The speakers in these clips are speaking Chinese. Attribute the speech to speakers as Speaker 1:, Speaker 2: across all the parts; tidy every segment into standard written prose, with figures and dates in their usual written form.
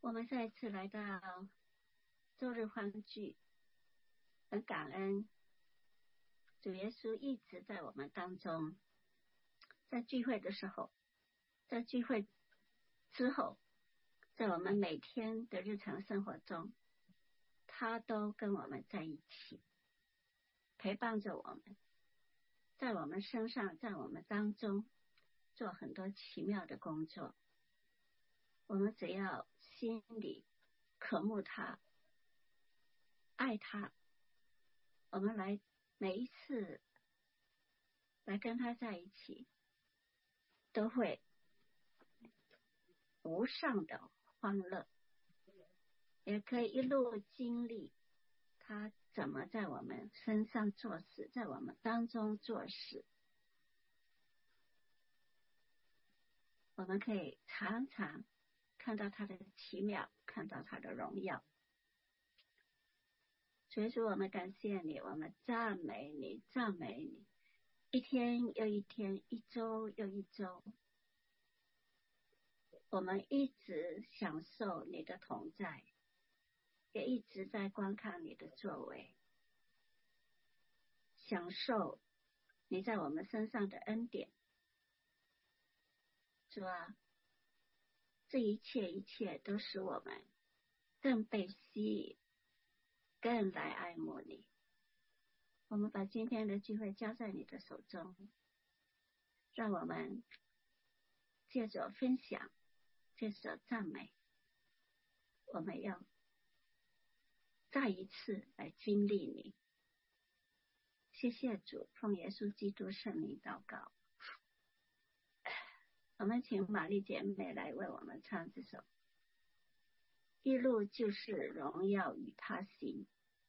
Speaker 1: 我们再一次来到周日欢聚，很感恩主耶稣一直在我们当中，在聚会的时候，在聚会之后，在我们每天的日常生活中，他都跟我们在一起，陪伴着我们，在我们身上，在我们当中做很多奇妙的工作。我们只要心里渴慕他，爱他，我们来每一次来跟他在一起，都会无上的欢乐，也可以一路经历他怎么在我们身上做事，在我们当中做事。我们可以常常看到他的奇妙，看到他的荣耀。所以说我们感谢你，我们赞美你，赞美你，一天又一天，一周又一周，我们一直享受你的同在，也一直在观看你的作为，享受你在我们身上的恩典。主啊，这一切都使我们更被吸引，更来爱慕你。我们把今天的聚会交在你的手中，让我们借着分享，借着赞美，我们要再一次来经历你。谢谢主，奉耶稣基督圣名祷告。我们请玛丽姐妹来为我们唱这首《一路就是荣耀与他行》。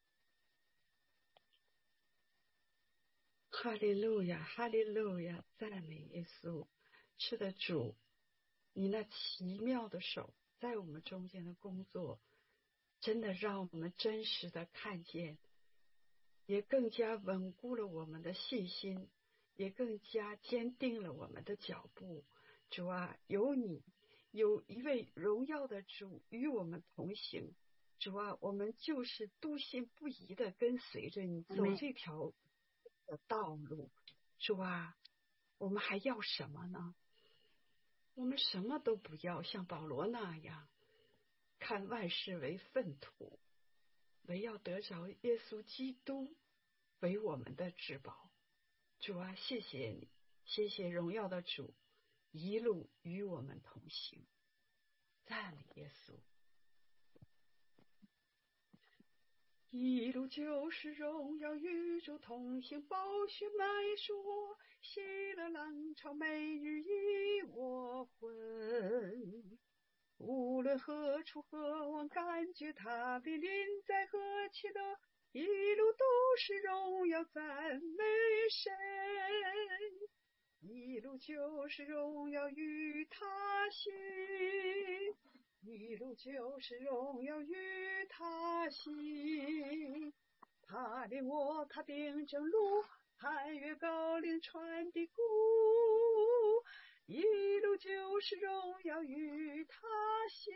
Speaker 2: 哈利路亚，哈利路亚，赞美耶稣。是的，主，你那奇妙的手在我们中间的工作，真的让我们真实的看见，也更加稳固了我们的信心，也更加坚定了我们的脚步。主啊，有你，有一位荣耀的主与我们同行。主啊，我们就是笃信不疑的跟随着你走这条的道路。主啊，我们还要什么呢？我们什么都不要，像保罗那样看万事为粪土，唯要得着耶稣基督为我们的至宝。主啊，谢谢你，谢谢荣耀的主一路与我们同行。赞美耶稣。一路就是荣耀，与主同行，宝血埋属我，喜乐浪潮每日与我魂。无论何处何往，感觉他的临在何其的，一路都是荣耀赞美神。一路就是荣耀与他行，一路就是荣耀与他行。他领我，他定正路，攀越高岭穿的谷，一路就是荣耀与他行。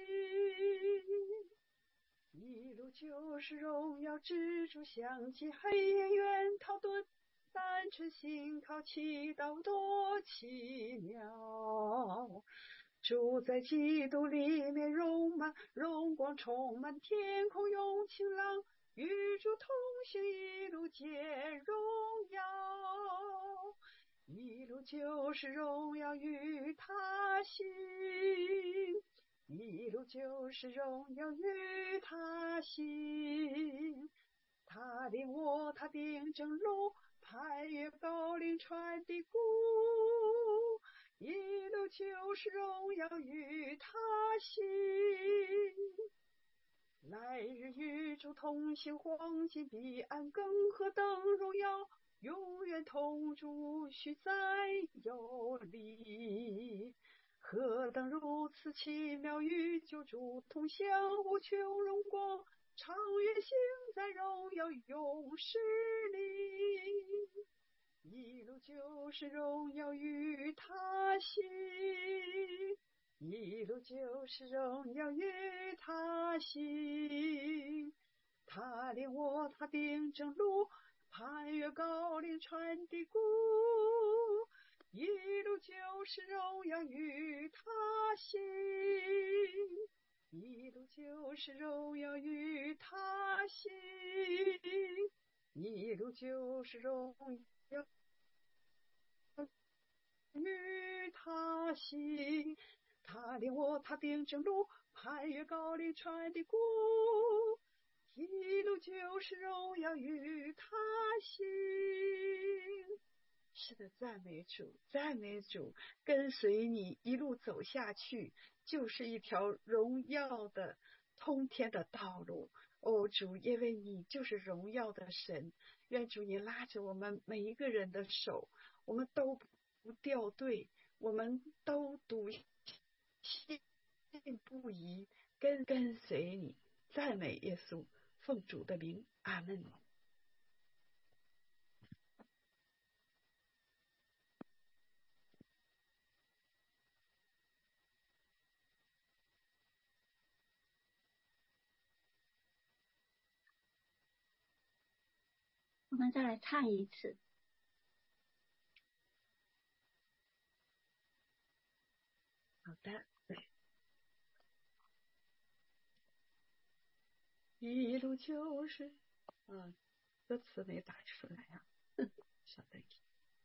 Speaker 2: 一路就是荣耀，蜘蛛相近，黑夜远逃遁，单纯信靠祈祷多奇妙。住在基督里面，荣光充满，天空涌晴朗，与主同行，一路见荣耀。一路就是荣耀与他行，一路就是荣耀与他行。他领我，他定正路，攀越高岭穿的谷，一路就是荣耀与他行。来日与主同行，黄金彼岸，更何等荣耀，永远同主须再有力。何等如此奇妙，与救主同享无穷荣光，长远行在荣耀永世里。一路就是荣耀与他行， 一路就是荣耀与他行，他领我踏定正路，攀越高岭穿低谷，一路就是荣耀与他行，一路就是荣耀与他行，一路就是荣耀与他行，他领我踏定正路，攀越高岭穿低谷，一路就是荣耀与他行。是的，赞美主，赞美主，跟随你一路走下去，就是一条荣耀的通天的道路。哦，主，因为你就是荣耀的神，愿主你拉着我们每一个人的手，我们都不掉队，我们都笃信不疑，跟随你，赞美耶稣，奉主的名，阿门。
Speaker 1: 我们再来唱一次。
Speaker 2: 好的，一路就是，歌词没打出来啊，稍等一下。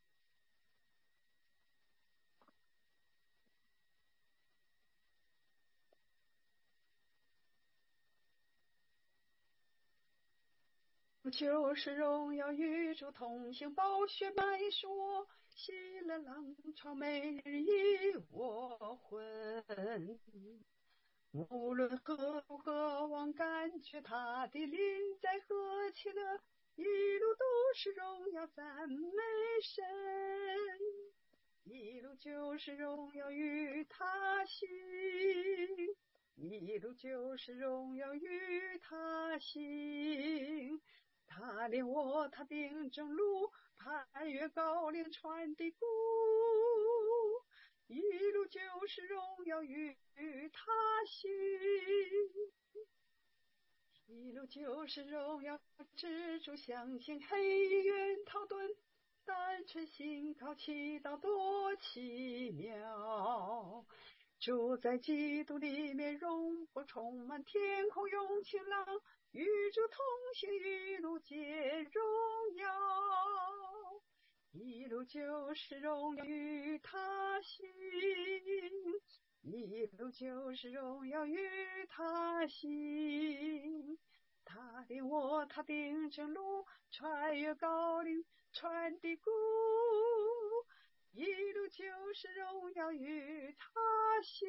Speaker 2: 就是荣耀与主同行，暴雪白说，喜乐浪潮每日忆我魂。无论何处何往，感觉他的临在何其乐，一路都是荣耀赞美神，一路就是荣耀与他行，一路就是荣耀与他行，他领我踏定正路，攀越高岭穿低谷，一路就是荣耀与他行，一路就是荣耀，蜘蛛相信黑云逃遁，单纯信靠祈祷多奇妙，住在基督里面，荣光充满天空涌晴朗，与主同行，一路皆荣耀，一路就是荣耀与他行，一路就是荣耀与他行，他领我踏定正路，穿越高岭穿低谷，一路就是荣耀与他行，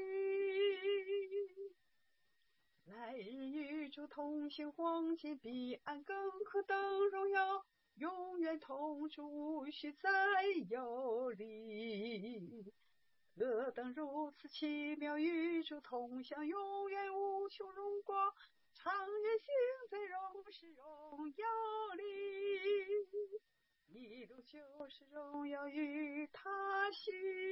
Speaker 2: 来日与主同行，黄金彼岸更可等荣耀，永远同住无需再有离，何等如此奇妙，与主同享永远无穷荣光，常人行在荣是荣耀里，一路就是荣耀与他行，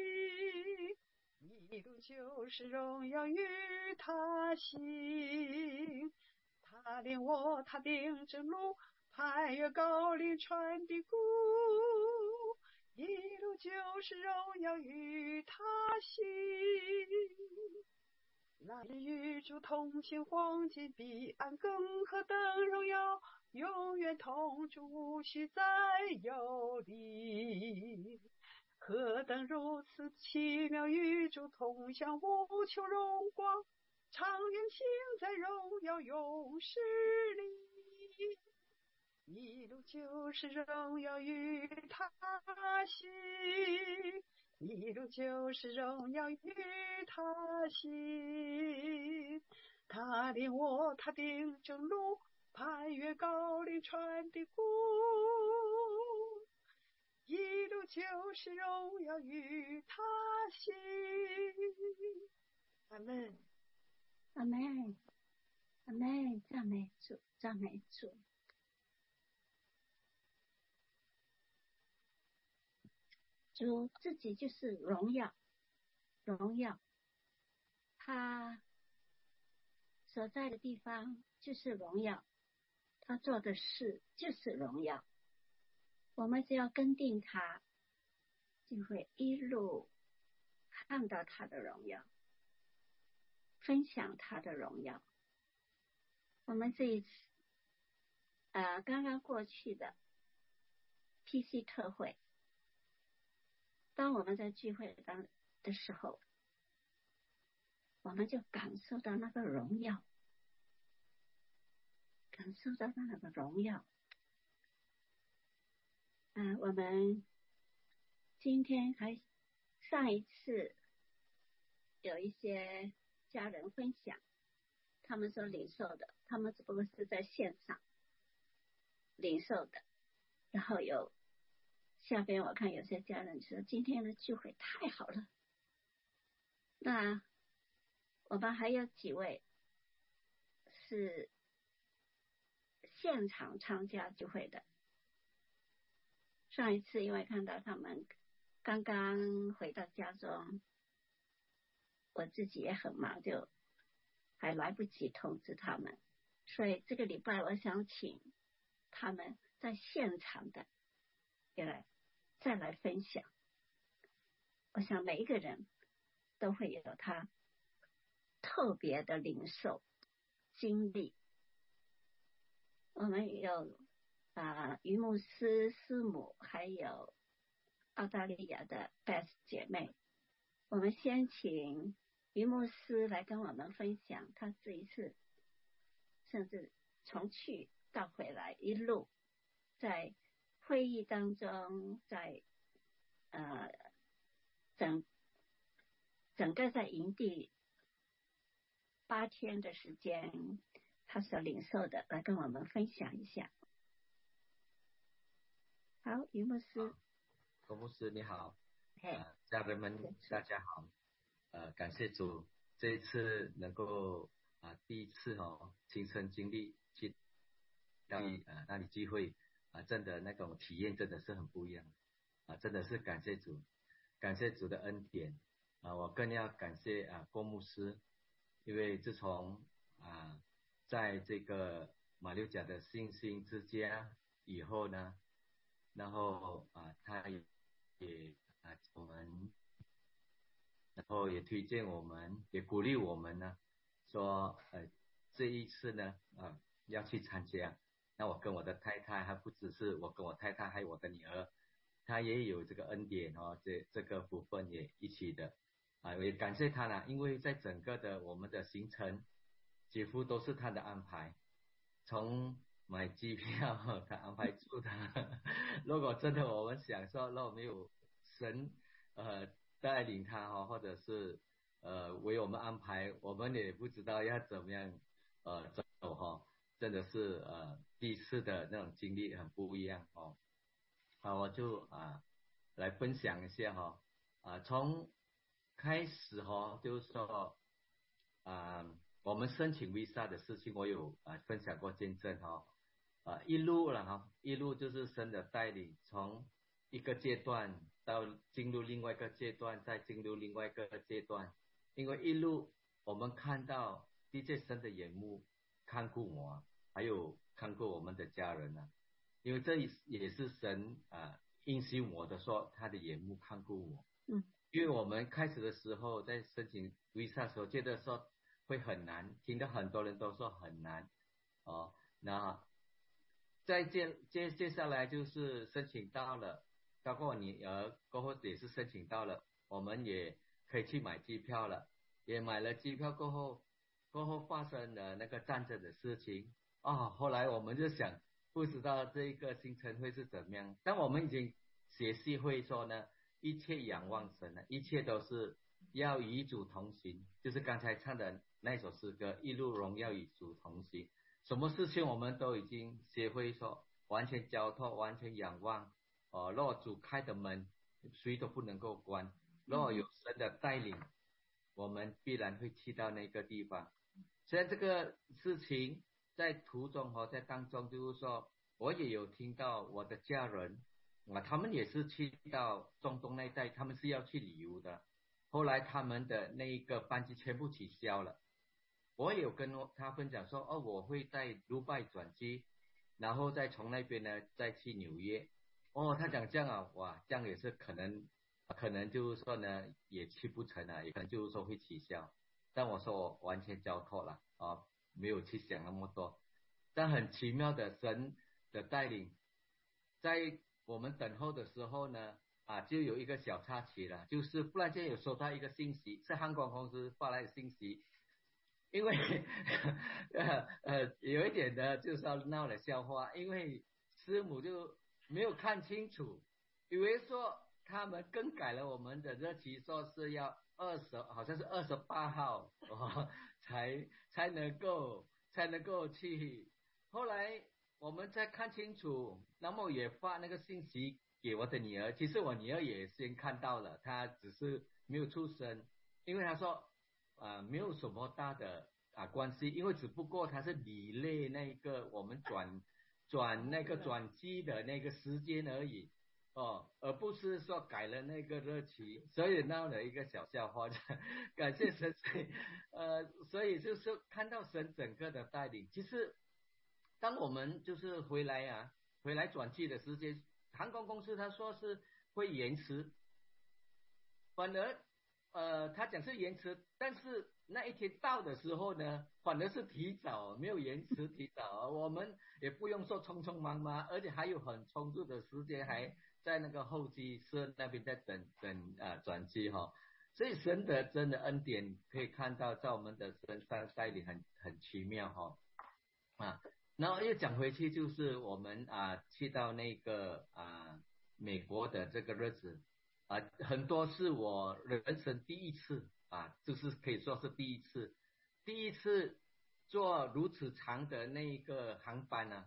Speaker 2: 一路就是荣耀与他行，他领我踏定正路，攀越高岭穿低谷，一路就是荣耀与他行，来日与主同行，黄金彼岸更何等荣耀，永远同住无需再有离，何等如此奇妙，与主同享无穷荣光，常永行在荣耀永世里，一路就是荣耀与他行，一路就是荣耀与他行，他领我踏定正路，攀越高岭穿低谷，一路就是荣耀与他行。阿门，
Speaker 1: 阿门，阿门，赞美主，赞美主。主自己就是荣耀，荣耀， 所在的地方就是荣耀，他做的事就是荣耀。我们只要跟定他，就会一路看到他的荣耀，分享他的荣耀。我们这一次刚刚过去的 PC 特会，当我们在聚会的时候，我们就感受到那个荣耀，感受到那个荣耀。我们今天上一次有一些家人分享，他们所领受的，他们只不过是在线上领受的。然后下边我看有些家人说今天的聚会太好了。那我们还有几位是现场参加聚会的。上一次因为看到他们刚刚回到家中，我自己也很忙，就还来不及通知他们，所以这个礼拜我想请他们在现场的再来分享。我想每一个人都会有他特别的领受经历。我们有于牧师师母，还有澳大利亚的 Beth 姐妹。我们先请于牧师来跟我们分享他这一次，甚至从去到回来一路在会议当中，在整个在营地8天的时间，他所领受的，来跟我们分享一下。好，于牧师。
Speaker 3: 郭牧师你好，家人们大家好，感谢主，这一次能够第一次亲身经历去那里聚会真的那种体验真的是很不一样真的是感谢主，感谢主的恩典我更要感谢郭牧师，因为自从在这个马六甲的信心之家以后呢，然后他也我们，然后也推荐我们，也鼓励我们呢，说这一次呢要去参加。那我跟我的太太，还不只是我跟我太太，还有我的女儿，她也有这个恩典这个部分也一起的我也感谢她呢，因为在整个的我们的行程几乎都是她的安排，从买机票他安排住的如果真的我们想说如果没有神带领他或者是为我们安排，我们也不知道要怎么样走真的是第一次的那种经历很不一样我就来分享一下从开始就是说我们申请 visa 的事情我有分享过见证一路就是神的带领，从一个阶段到进入另外一个阶段，再进入另外一个阶段，因为一路我们看到的确神的眼目看顾我还有看顾我们的家人因为这也是神应许我的，说他的眼目看顾我因为我们开始的时候在申请 visa 的时候觉得说会很难，听到很多人都说很难那再接下来就是申请到了，包括我女儿过后也是申请到了，我们也可以去买机票了，也买了机票过后发生了那个战争的事情后来我们就想不知道这个行程会是怎么样，但我们已经学习会说呢，一切仰望神一切都是要与主同行，就是刚才唱的那首诗歌，一路荣耀与主同行，什么事情我们都已经学会说完全交托，完全仰望若主开的门谁都不能够关，若有神的带领我们必然会去到那个地方。虽然这个事情在途中在当中就是说我也有听到我的家人他们也是去到中东那一带，他们是要去旅游的，后来他们的那一个班机全部取消了， 我有跟他分享说，我会在杜拜转机，然后再从那边呢再去纽约。他讲这样啊，哇，这样也是可能就是说呢也去不成啊，也可能就是说会取消。但我说我完全交托了啊，没有去想那么多。但很奇妙的神的带领，在我们等候的时候呢，就有一个小插曲了，就是忽然间有收到一个信息，是航空公司发来的信息，因为有一点的就是要闹了笑话，因为师母就没有看清楚，以为说他们更改了我们的日期，说是要好像是28号才能够去。后来我们再看清楚，那么也发那个信息给我的女儿，其实我女儿也先看到了，她只是没有出声，因为她说没有什么大的关系，因为只不过它是理类那个我们转机的那个时间而已。而不是说改了那个日期，所以闹了一个小笑话。感谢神，所以就是看到神整个的带领。其实，当我们就是回来转机的时间，航空公司他说是会延迟，反而他讲是延迟，但是那一天到的时候呢，反而是提早，没有延迟，提早。我们也不用说匆匆忙忙，而且还有很充足的时间，还在那个候机室那边在等转机哈。所以神的真的恩典可以看到在我们的身上带领很奇妙哈。然后又讲回去，就是我们去到那个美国的这个日子很多是我人生第一次就是可以说是第一次坐如此长的那个航班呢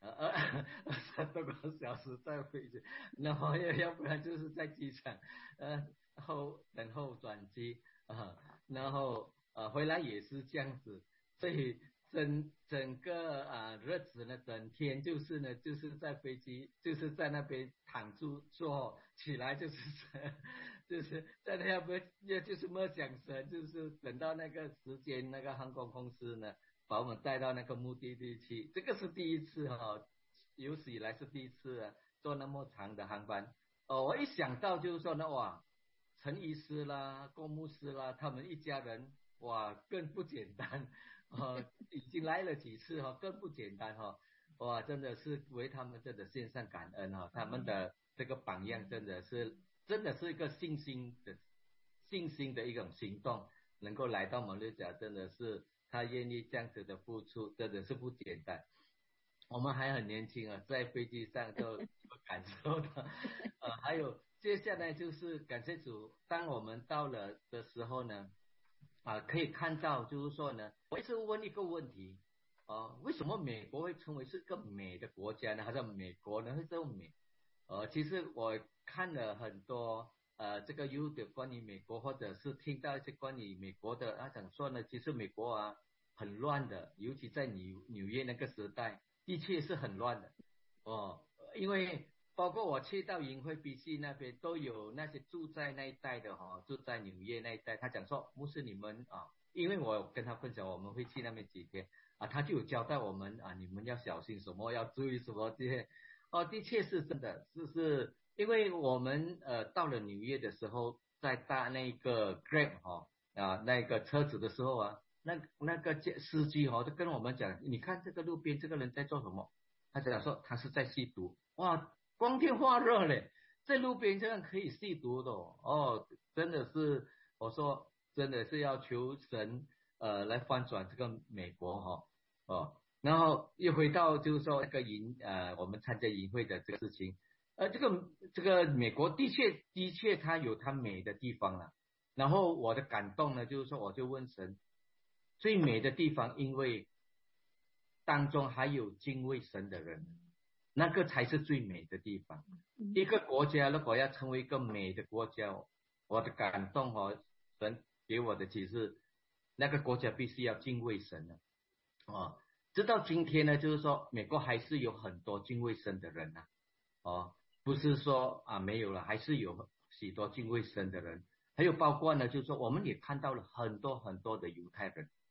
Speaker 3: ，20多个小时在飞机，然后要不然就是在机场等候转机然后回来也是这样子，所以整个日子呢，整天就是在飞机，就是在那边躺住坐起来就是在那边就是默想神，就是等到那个时间，那个航空公司呢把我们带到那个目的地去，这个是第一次有史以来是第一次坐那么长的航班。我一想到就是说呢，哇，陈医师啦、郭牧师啦，他们一家人哇更不简单已经来了几次更不简单哇，真的是为他们真的献上感恩他们的这个榜样真的是一个信心的一种行动，能够来到马六甲，真的是他愿意这样子的付出，真的是不简单。我们还很年轻在飞机上就感受到还有接下来就是感谢主，当我们到了的时候呢可以看到就是说呢，我一直问一个问题为什么美国会称为是个美的国家呢？还是美国呢会这么美？其实我看了很多这个 YouTube 关于美国，或者是听到一些关于美国的讲说呢，其实美国很乱的，尤其在纽约那个时代，的确是很乱的因为包括我去到营会 BC 那边，都有那些住在那一带的住在纽约那一带，他讲说牧师你们因为我跟他分享我们会去那边几天他就有交代我们你们要小心什么，要注意什么这些的确是真的，是因为我们到了纽约的时候，在搭那个 Grab 那个车子的时候那个司机就跟我们讲，你看这个路边这个人在做什么？他讲说他是在吸毒，哇，光天化日嘞，在路边这样可以吸毒的真的是我说真的是要求神来翻转这个美国然后又回到就是说那个我们参加营会的这个事情这个美国的确它有它美的地方了。然后我的感动呢，就是说我就问神，最美的地方因为当中还有敬畏神的人，那个才是最美的地方。一个国家如果要成为一个美的国家，我的感动神给我的启示，那个国家必须要敬畏神直到今天呢，就是说美国还是有很多敬畏神的人不是说没有了，还是有许多敬畏神的人。还有包括呢，就是说我们也看到了很多很多的犹太人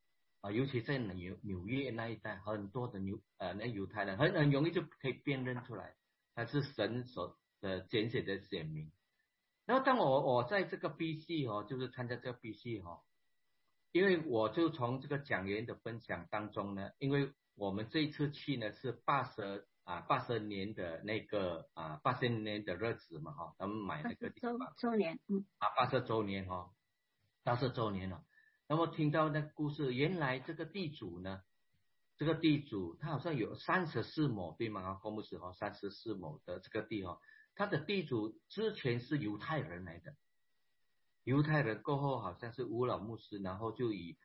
Speaker 3: 尤其在纽约那一带，很多的那犹太人很容易就可以辨认出来，他是神所拣选的选民。然后当我在这个 BC 就是参加这个 BC 因为我就从这个讲员的分享当中呢，因为我们这一次去呢是80年的那个80年的日子嘛他们买那个地方
Speaker 1: 周年
Speaker 3: 80周年80周年了。那么听到那个故事，原来这个地主呢，这个地主他好像有34亩对吗？公牧师34亩的这个地他的地主之前是犹太人来的，犹太人过后好像是乌老牧师，然后就以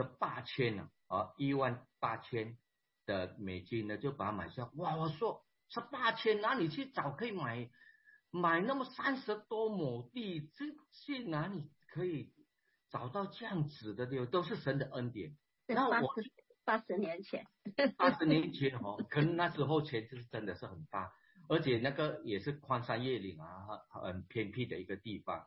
Speaker 3: 18,00018000的美金呢就把它买下。哇，我说18,000哪里去找可以买那么30多亩地，这去哪里可以找到这样子的地方？都是神的恩典。
Speaker 1: 那我80年前
Speaker 3: ，80年前可能那时候钱就是真的是很大，而且那个也是荒山野岭很偏僻的一个地方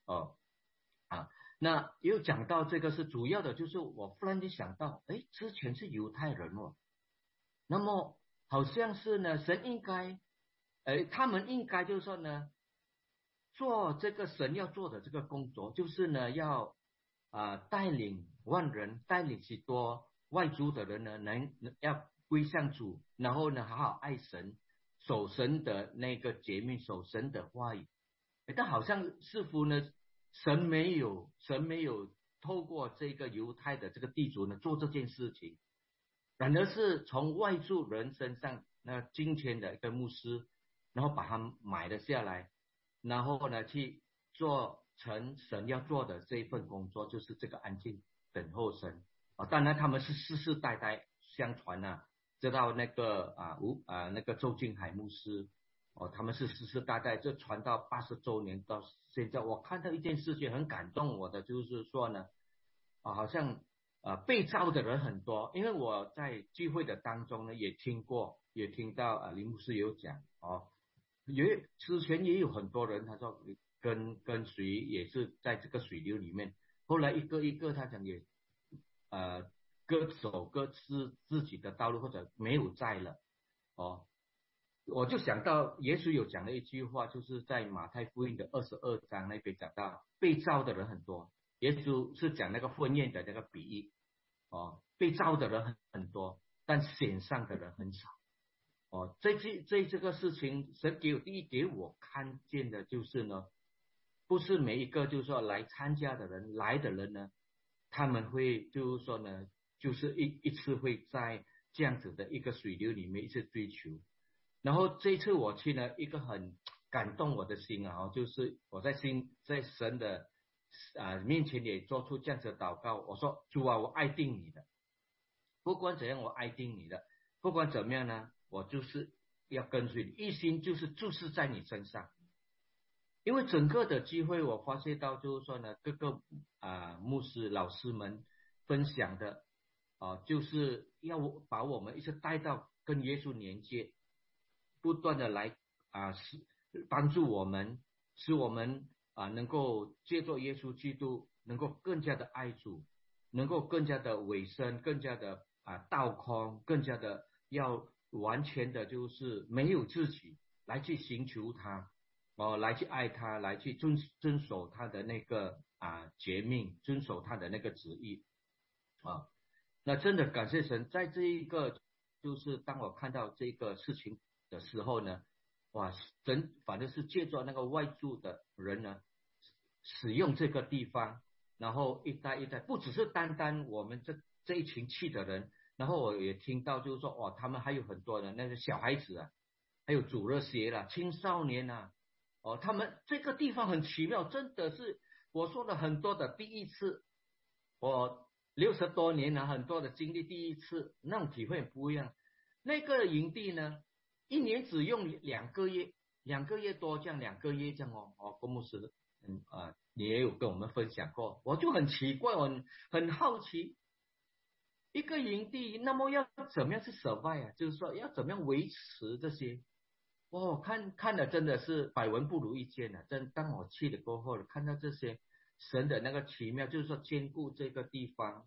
Speaker 3: 那又讲到这个是主要的，就是我忽然间想到，之前是犹太人那么好像是呢，神应该，他们应该就是说呢，做这个神要做的这个工作，就是呢要带领万人，带领许多外族的人呢，要归向主，然后呢好好爱神，守神的那个诫命，守神的话语。但好像似乎呢，神没有透过这个犹太的这个地主呢做这件事情，反而是从外族人身上那金钱的一个牧师，然后把他买了下来，然后呢去做成神要做的这一份工作，就是这个安静等候神当然他们是世世代代相传知道那个那个周敬海牧师他们是世世代代就传到80周年到现在。我看到一件事情很感动我的，就是说呢好像被召的人很多，因为我在聚会的当中呢也听到林牧师有讲之前也有很多人他说跟随也是在这个水流里面，后来一个一个他讲也各走各自己的道路，或者没有在了我就想到耶稣有讲了一句话，就是在马太福音的22章那边讲到被召的人很多，耶稣是讲那个婚宴的那个比喻被召的人很多，但选上的人很少这个事情神第一给我看见的就是呢，不是每一个就是说来参加的人来的人呢，他们会就是说呢，就是一次会在这样子的一个水流里面一直追求。然后这一次我去呢，一个很感动我的心就是我在神的面前也做出这样子的祷告，我说主我爱定你的，不管怎样我爱定你的，不管怎么样呢，我就是要跟随你，一心就是注视在你身上。因为整个的机会我发现到就是说呢，各个牧师老师们分享的就是要把我们一直带到跟耶稣连接，不断的来帮助我们，使我们能够借助耶稣基督能够更加的爱主，能够更加的委身，更加的倒空，更加的要完全的就是没有自己来去寻求他来去爱他，来去遵守他的那个诫命，遵守他的那个旨意那真的感谢神，在这一个就是当我看到这个事情的时候呢，哇，神反正是借助那个外族的人呢，使用这个地方，然后一代一代，不只是单单我们这一群去的人，然后我也听到就是说他们还有很多的那个小孩子还有主日学青少年他们这个地方很奇妙，真的是我说了很多的第一次，我60多年很多的经历，第一次那种体会不一样。那个营地呢，一年只用2个月，2个月多这样，2个月这样公牧师你也有跟我们分享过，我就很奇怪，我很好奇，一个营地那么要怎么样去 survive 就是说要怎么样维持这些看了真的是百闻不如一见当我去了过后看到这些神的那个奇妙，就是说兼顾这个地方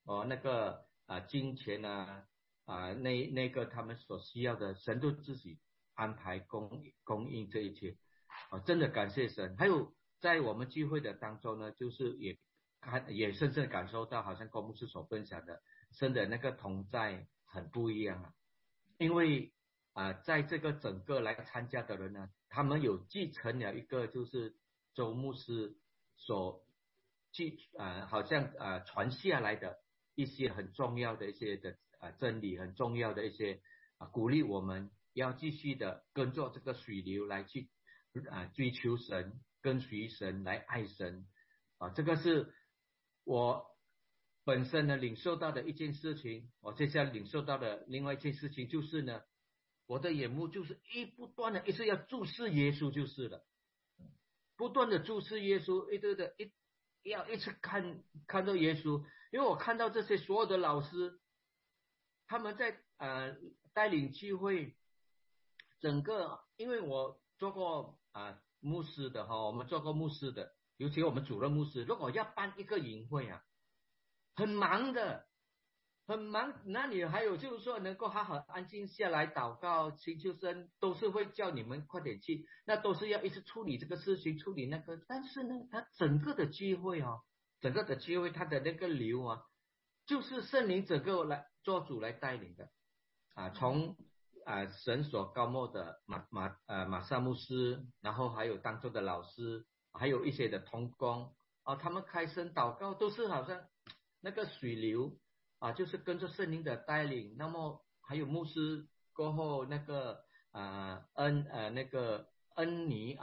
Speaker 3: 那个金钱那个他们所需要的，神都自己安排供应这一切。真的感谢神。还有在我们聚会的当中呢，就是也深深感受到，好像郭牧师所分享的，神的那个同在很不一样啊。因为在这个整个来参加的人呢，他们有继承了一个就是周牧师所好像传下来的一些很重要的一些的真理，很重要的一些鼓励我们要继续的跟着这个水流来去追求神，跟随神，来爱神这个是我本身呢领受到的一件事情。我接下来领受到的另外一件事情就是呢，我的眼目就是不断的一直要注视耶稣就是了，不断的注视耶稣，要一直看到耶稣。因为我看到这些所有的老师，他们在带领聚会，整个因为我做过牧师的我们做过牧师的，尤其我们主任牧师，如果要办一个营会很忙的，很忙。那你还有就是说能够好好安静下来祷告祈求神，都是会叫你们快点去，那都是要一直处理这个事情，处理那个。但是呢，他整个的聚会他的那个流就是圣灵整个来做主来带领的从神所高莫的马萨牧师，然后还有当中的老师，还有一些的同工他们开声祷告，都是好像那个水流就是跟着圣灵的带领。那么还有牧师过后那个那个恩尼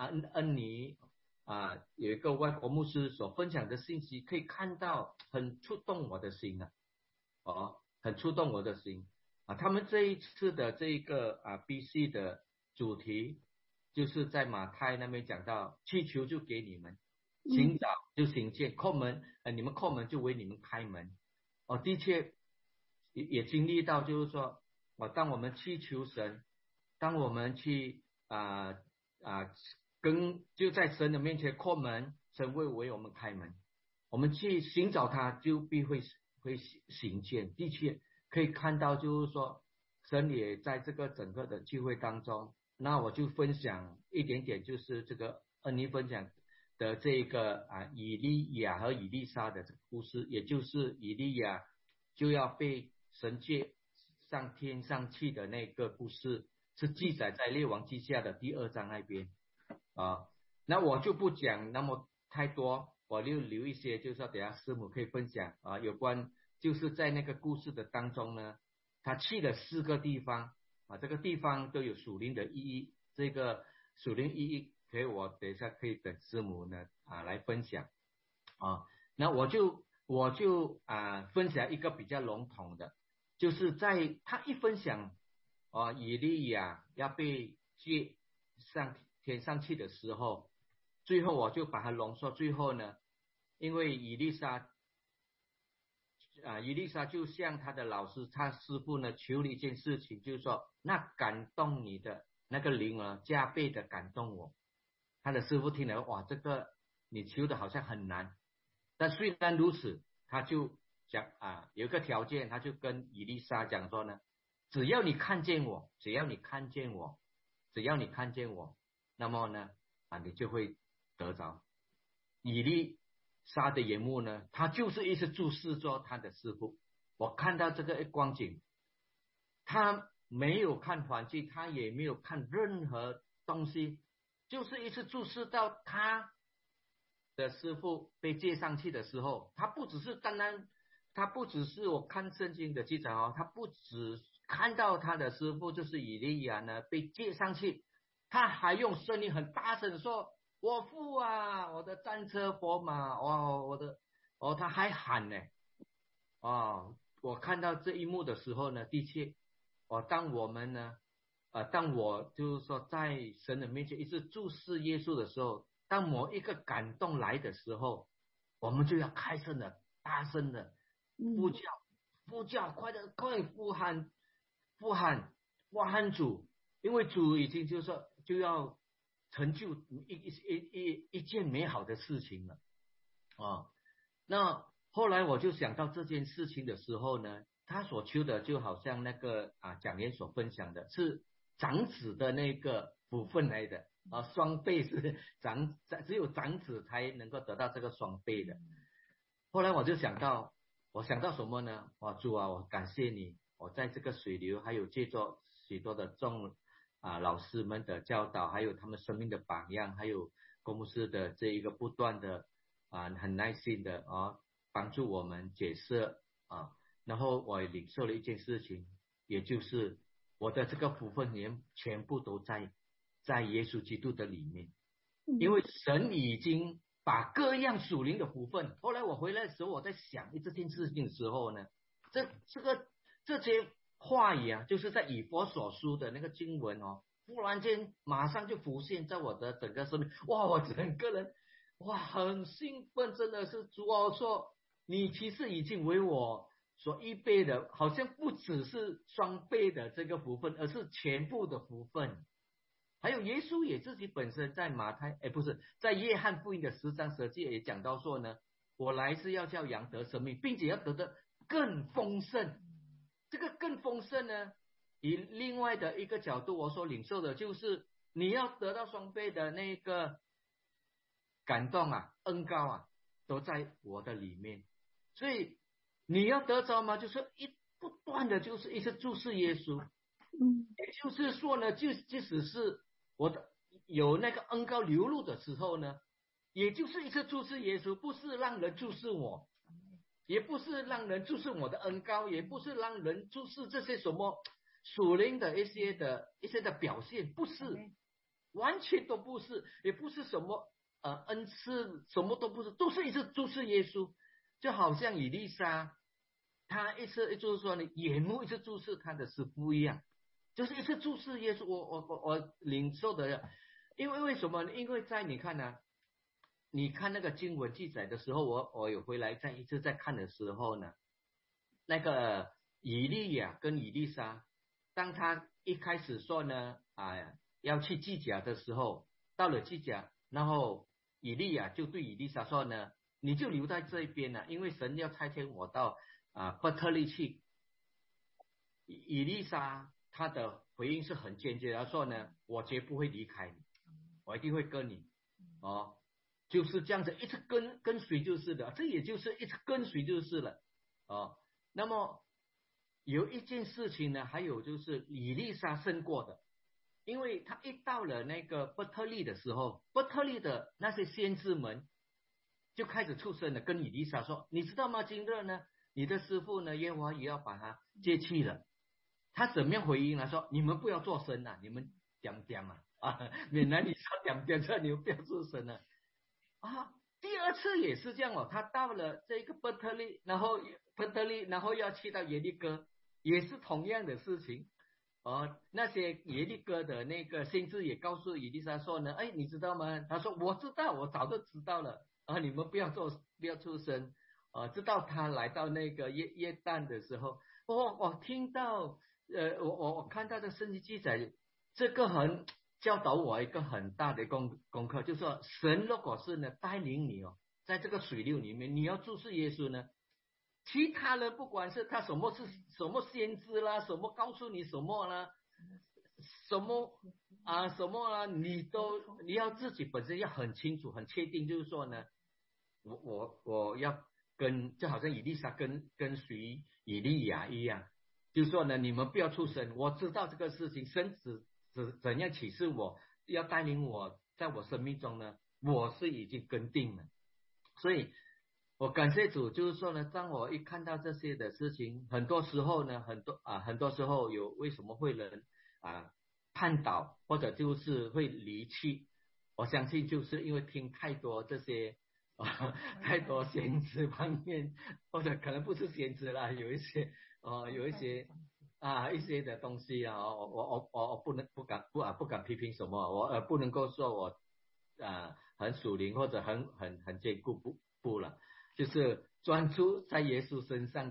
Speaker 3: 有一个外国牧师所分享的信息，可以看到很触动我的心很触动我的心他们这一次的这个BC 的主题就是在马太那边讲到，祈求就给你们，寻找就寻见，叩门你们叩门就为你们开门的确也经历到，就是说当我们祈求神，当我们去就在神的面前叩门，神会为我们开门，我们去寻找他就必会行见。的确可以看到，就是说神也在这个整个的聚会当中。那我就分享一点点，就是这个恩妮分享的这个以利亚和以利沙的这个故事，也就是以利亚就要被神借上天上去的那个故事，是记载在列王记下的第2章那边那我就不讲那么太多，我就留一些，就是说等下师母可以分享有关就是在那个故事的当中呢，他去了4个地方这个地方都有属灵的意义。这个属灵意义我等一下可以等师母呢来分享那我就分享一个比较笼统的，就是在他一分享以利亚要被接上天上去的时候，最后我就把它浓缩。最后呢，因为以利沙就向他的老师他师傅呢求了一件事情，就是说那感动你的那个灵加倍的感动我。他的师傅听了哇，这个你求的好像很难，但虽然如此，他就讲有一个条件，他就跟以利沙讲说呢，只要你看见我，那么呢你就会得着。以利沙的眼目呢，他就是一直注视着他的师傅。我看到这个光景，他没有看环境，他也没有看任何东西，就是一直注视到他的师傅被接上去的时候。他不只是我看圣经的记载他不只看到他的师傅就是以利亚呢被接上去，他还用声音很大声说，我父我的战车火马他还喊呢我看到这一幕的时候呢，的确当我就是说在神的面前一直注视耶稣的时候，当某一个感动来的时候，我们就要开声的大声的呼叫快呼喊主，因为主已经就是说就要成就一件美好的事情了那后来我就想到这件事情的时候呢，他所求的就好像那个讲员所分享的是长子的那个福分来的双倍是只有长子才能够得到这个双倍的。后来我想到什么呢？主啊，我感谢你，我在这个水流还有借助许多的老师们的教导，还有他们生命的榜样，还有公司的这一个不断的很耐心的帮助我们解释然后我也领受了一件事情，也就是我的这个福分全部都在耶稣基督的里面，因为神已经把各样属灵的福分。后来我回来的时候，我在想这件事情的时候呢，这些话语就是在以弗所书的那个经文忽然间马上就浮现在我的整个生命。我整个人很兴奋，真的是主啊，说你其实已经为我所预备的，好像不只是双倍的这个福分，而是全部的福分。还有耶稣也自己本身在在约翰福音的10章10节也讲到说呢，我来是要叫羊得生命，并且要得的更丰盛。这个更丰盛呢，以另外的一个角度我所领受的就是你要得到双倍的那个感动恩膏都在我的里面。所以你要得着吗？就是不断的就是一直注视耶稣。也就是说呢，即使是我有那个恩膏流露的时候呢，也就是一直注视耶稣，不是让人注视我，也不是让人注视我的恩膏，也不是让人注视这些什么属灵的一些的表现，不是，完全都不是，也不是什么恩赐，什么都不是，都是一直注视耶稣。就好像以利沙他就是说你眼目一直注视他的师傅一样，就是一直注视耶稣。我领受的，因为什么？因为在你看你看那个经文记载的时候，我有回来一直在看的时候呢，那个以利亚跟以利沙，当他一开始说呢要去基甲的时候，到了基甲，然后以利亚就对以利沙说呢，你就留在这边因为神要差遣我到伯特利去。以利沙他的回应是很坚决，他说呢，我绝不会离开你，我一定会跟你就是这样子一直跟随就是的，这也就是一直跟随就是了那么有一件事情呢，还有就是以利沙胜过的，因为他一到了那个伯特利的时候，伯特利的那些先知们就开始出声了，跟以利沙说，你知道吗？今日呢，你的师傅呢，耶和华也要把他接去了。他怎么样回应呢？说你们不要做声你们点免得你说点这，你们不要做声第二次也是这样他到了这个伯特利，然后要去到耶利哥，也是同样的事情那些耶利哥的那个先知也告诉以利沙说呢，你知道吗？他说我知道，我早就知道了你们不要出声直到他来到那个约旦的时候，我听到我看到的圣经记载，这个教导我一个很大的功课，就是说神如果是呢带领你在这个水流里面，你要注视耶稣呢，其他人不管是他什么先知啦，什么告诉你什么啦，什么啦，你要自己本身要很清楚很确定，就是说呢，我要就好像以利沙跟随以利亚一样，就是说呢，你们不要出声，我知道这个事情，神怎样启示我，要带领我，在我生命中呢，我是已经跟定了。所以我感谢主，就是说呢，当我一看到这些的事情，很多时候呢，很多时候为什么会人叛倒，或者就是会离弃，我相信就是因为听太多这些太多先知方面，或者可能不是先知啦，有一些一些的东西我不敢批评什么，我不能够说我很属灵或者很坚固，不了，就是专注在耶稣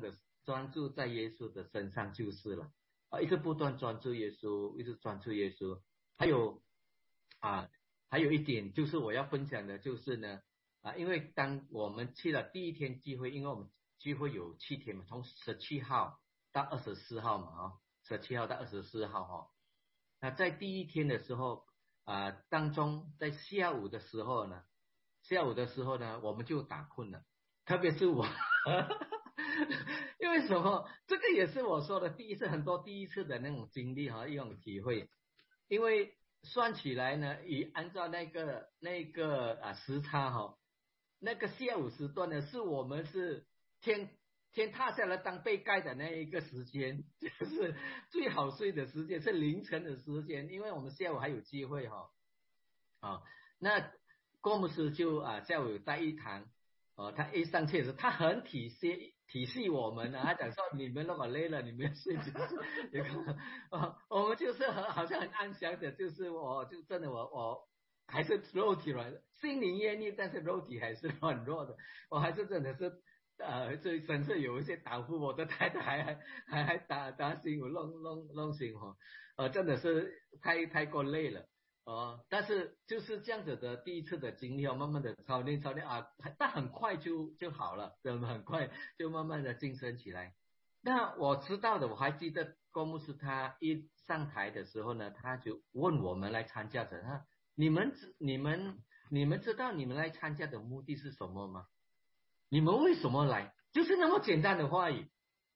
Speaker 3: 的身上就是了一直不断专注耶稣，一直专注耶稣。还有一点就是我要分享的就是呢， 因为当我们去了第一天聚会，因为我们聚会有7天嘛，从17号到24号嘛，17号到24号那在第一天的时候当中在下午的时候呢，我们就打困了，特别是我因为什么？这个也是我说的很多第一次的那种经历一种体会。因为算起来呢，按照那个时差那个下午时段呢，是我们是天塌下来当被盖的那一个时间，就是最好睡的时间，是凌晨的时间，因为我们下午还有机会那郭牧师就下午有带一堂他一上去的时候，他很体恤我们他讲说你们如果累了，你们睡觉我们就是好像很安详的，就是我就真的我还是肉体软，心灵愿意，但是肉体还是软弱的，我还是真的是这甚至有一些打呼，我的太太还打醒我，弄醒我真的是太过累了但是就是这样子的第一次的经历慢慢的操练但很快就好了，很快就慢慢的晋升起来。那我知道的，我还记得郭牧师他一上台的时候呢，他就问我们来参加者，你们知道你们来参加的目的是什么吗？你们为什么来？就是那么简单的话语，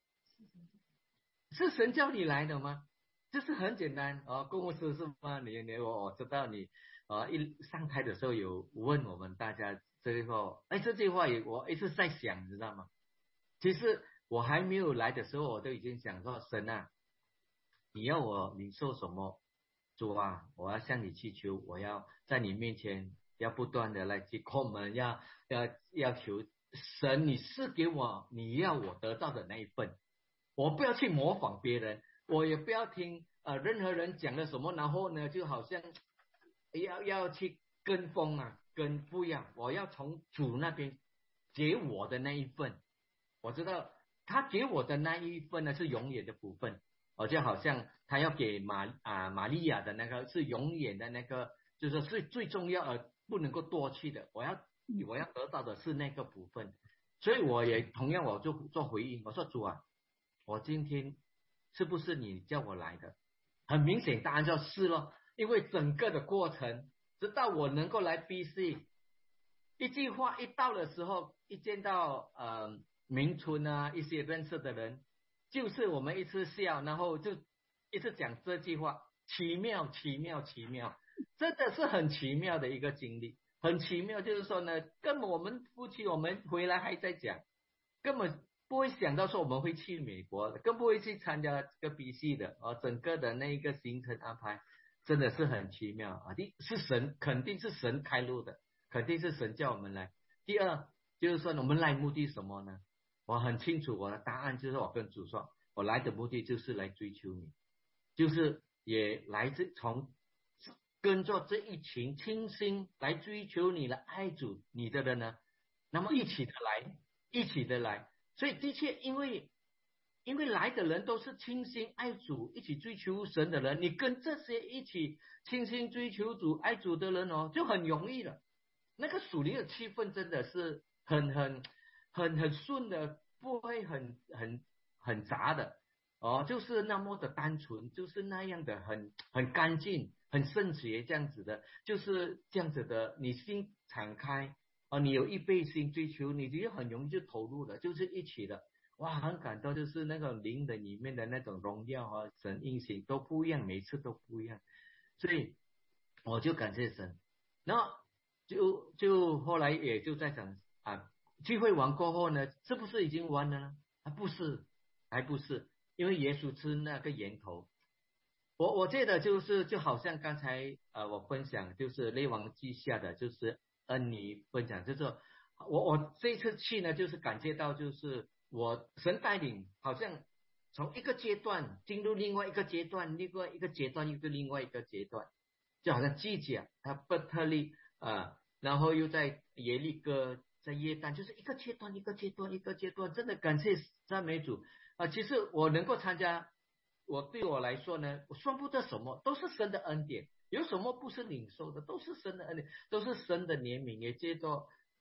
Speaker 3: 是神叫你来的吗？就是很简单郭牧师是吗？我知道你一上台的时候有问我们大家这句话，这句话我一直在想，你知道吗？其实我还没有来的时候，我都已经想说，神你要我领受什么？主我要向你祈求，我要在你面前要不断的来去叩门，要求神，你赐给我你要我得到的那一份，我不要去模仿别人，我也不要听任何人讲了什么，然后呢就好像要去跟风不一样，我要从主那边给我的那一份。我知道他给我的那一份呢是永远的部分就好像他要给玛利亚的那个是永远的那个，就是最重要不能够夺去的，我要得到的是那个部分。所以我也同样我就做回应，我说主我今天是不是你叫我来的？很明显答案就是咯，因为整个的过程直到我能够来 BC， 一句话一到的时候，一见到明春一些认识的人，就是我们一直笑，然后就一直讲这句话，奇妙奇妙奇妙，真的是很奇妙的一个经历，很奇妙。就是说呢，根本我们夫妻我们回来还在讲，根本不会想到说我们会去美国的，更不会去参加这个 BC 的整个的那一个行程安排真的是很奇妙是神，肯定是神开路的，肯定是神叫我们来。第二就是说我们来目的什么呢？我很清楚我的答案，就是我跟主说，我来的目的就是来追求你，就是也来自从跟着这一群清心来追求你的爱主你的人呢，那么一起的来，所以的确因为来的人都是清心爱主一起追求神的人，你跟这些一起清心追求主爱主的人就很容易了，那个属灵的气氛真的是很顺的，不会很杂的就是那么的单纯，就是那样的很干净很圣洁这样子的，就是这样子的，你心敞开你有预备心追求，你就很容易就投入了，就是一起的。哇，很感动，就是那个灵的里面的那种荣耀神应许都不一样，每次都不一样，所以我就感谢神。然后就后来也就在讲聚会完过后呢，是不是已经完了呢？不是，还不是，因为耶稣吃那个源头。我记得就好像刚才我分享就是列王记下的，就是恩妮分享，就是我这次去呢，就是感觉到就是我神带领，好像从一个阶段进入另外一个阶段，另外一个阶段另外一个阶段，就好像季节伯特利然后又在耶利哥，在约旦，就是一个阶段一个阶段一个阶段，真的感谢赞美主其实我能够参加，对我来说呢，我算不得什么，都是神的恩典，有什么不是领受的，都是神的恩典，都是神的怜悯，也接着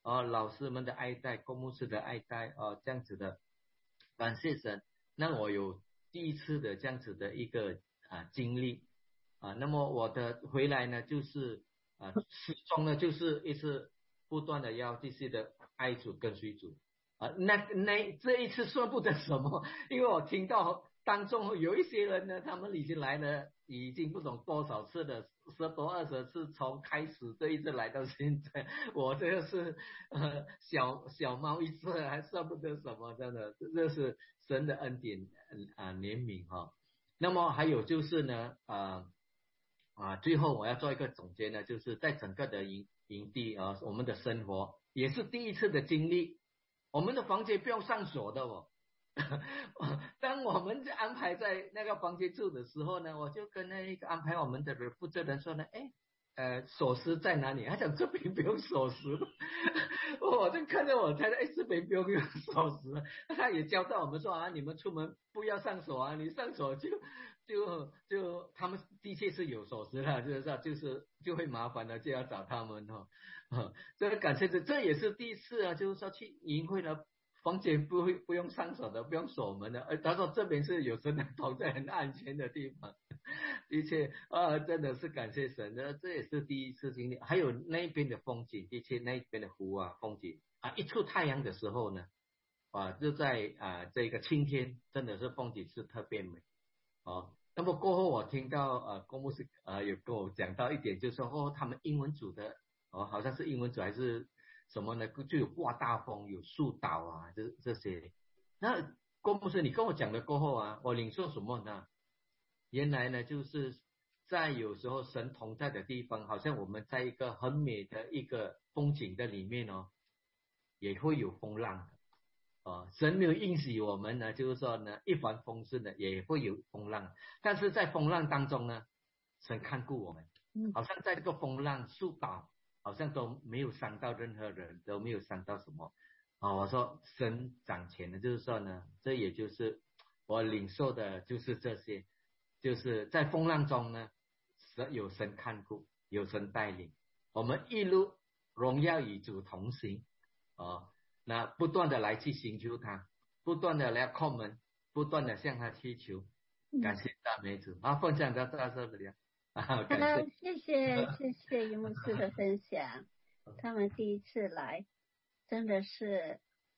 Speaker 3: 老师们的爱戴，公牧师的爱戴这样子的，感谢神，让我有第一次的这样子的一个经历那么我的回来呢，就是始终呢就是一直不断的要继续的爱主跟随主这一次算不得什么，因为我听到当中有一些人呢，他们已经来了，已经不懂多少次了，10多20次，从开始这一直来到现在，我这个是小猫一只，还算不得什么，真的，这是神的恩典怜悯那么还有就是呢最后我要做一个总结呢，就是在整个的营地我们的生活也是第一次的经历，我们的房间不用上锁的当我们安排在那个房间住的时候呢，我就跟那个安排我们的负责人说呢，锁匙在哪里？他讲这边不用锁匙，我就看着我太太，这边不用锁匙，他也教导我们说你们出门不要上锁你上锁就他们的确是有锁匙了，就是就会麻烦的，就要找他们这个感谢这也是第一次就是说去营会了。房间不用上锁的，不用锁门的，他说这边是有神的同在，很安全的地方。的确真的是感谢神的，这也是第一次经历。还有那边的风景，的确那边的湖风景一出太阳的时候呢，就在这个晴天，真的是风景是特别美那么过后我听到公牧师有跟我讲到一点，就是说他们英文组的好像是英文组还是什么呢，就有刮大风，有树倒这些。那公牧师你跟我讲了过后我领受什么呢？原来呢就是在有时候神同在的地方，好像我们在一个很美的一个风景的里面也会有风浪神没有应许我们呢，就是说呢一帆风顺的，也会有风浪，但是在风浪当中呢，神看顾我们，好像在这个风浪树倒，好像都没有伤到任何人，都没有伤到什么我说神掌权的，就是说呢，这也就是我领受的就是这些，就是在风浪中呢，有神看顾，有神带领，我们一路荣耀与主同行那不断的来去寻求他，不断的来叩门，不断的向他祈求，感谢赞美主分享到这里感谢
Speaker 1: 谢谢于牧师的分享。他们第一次来真的是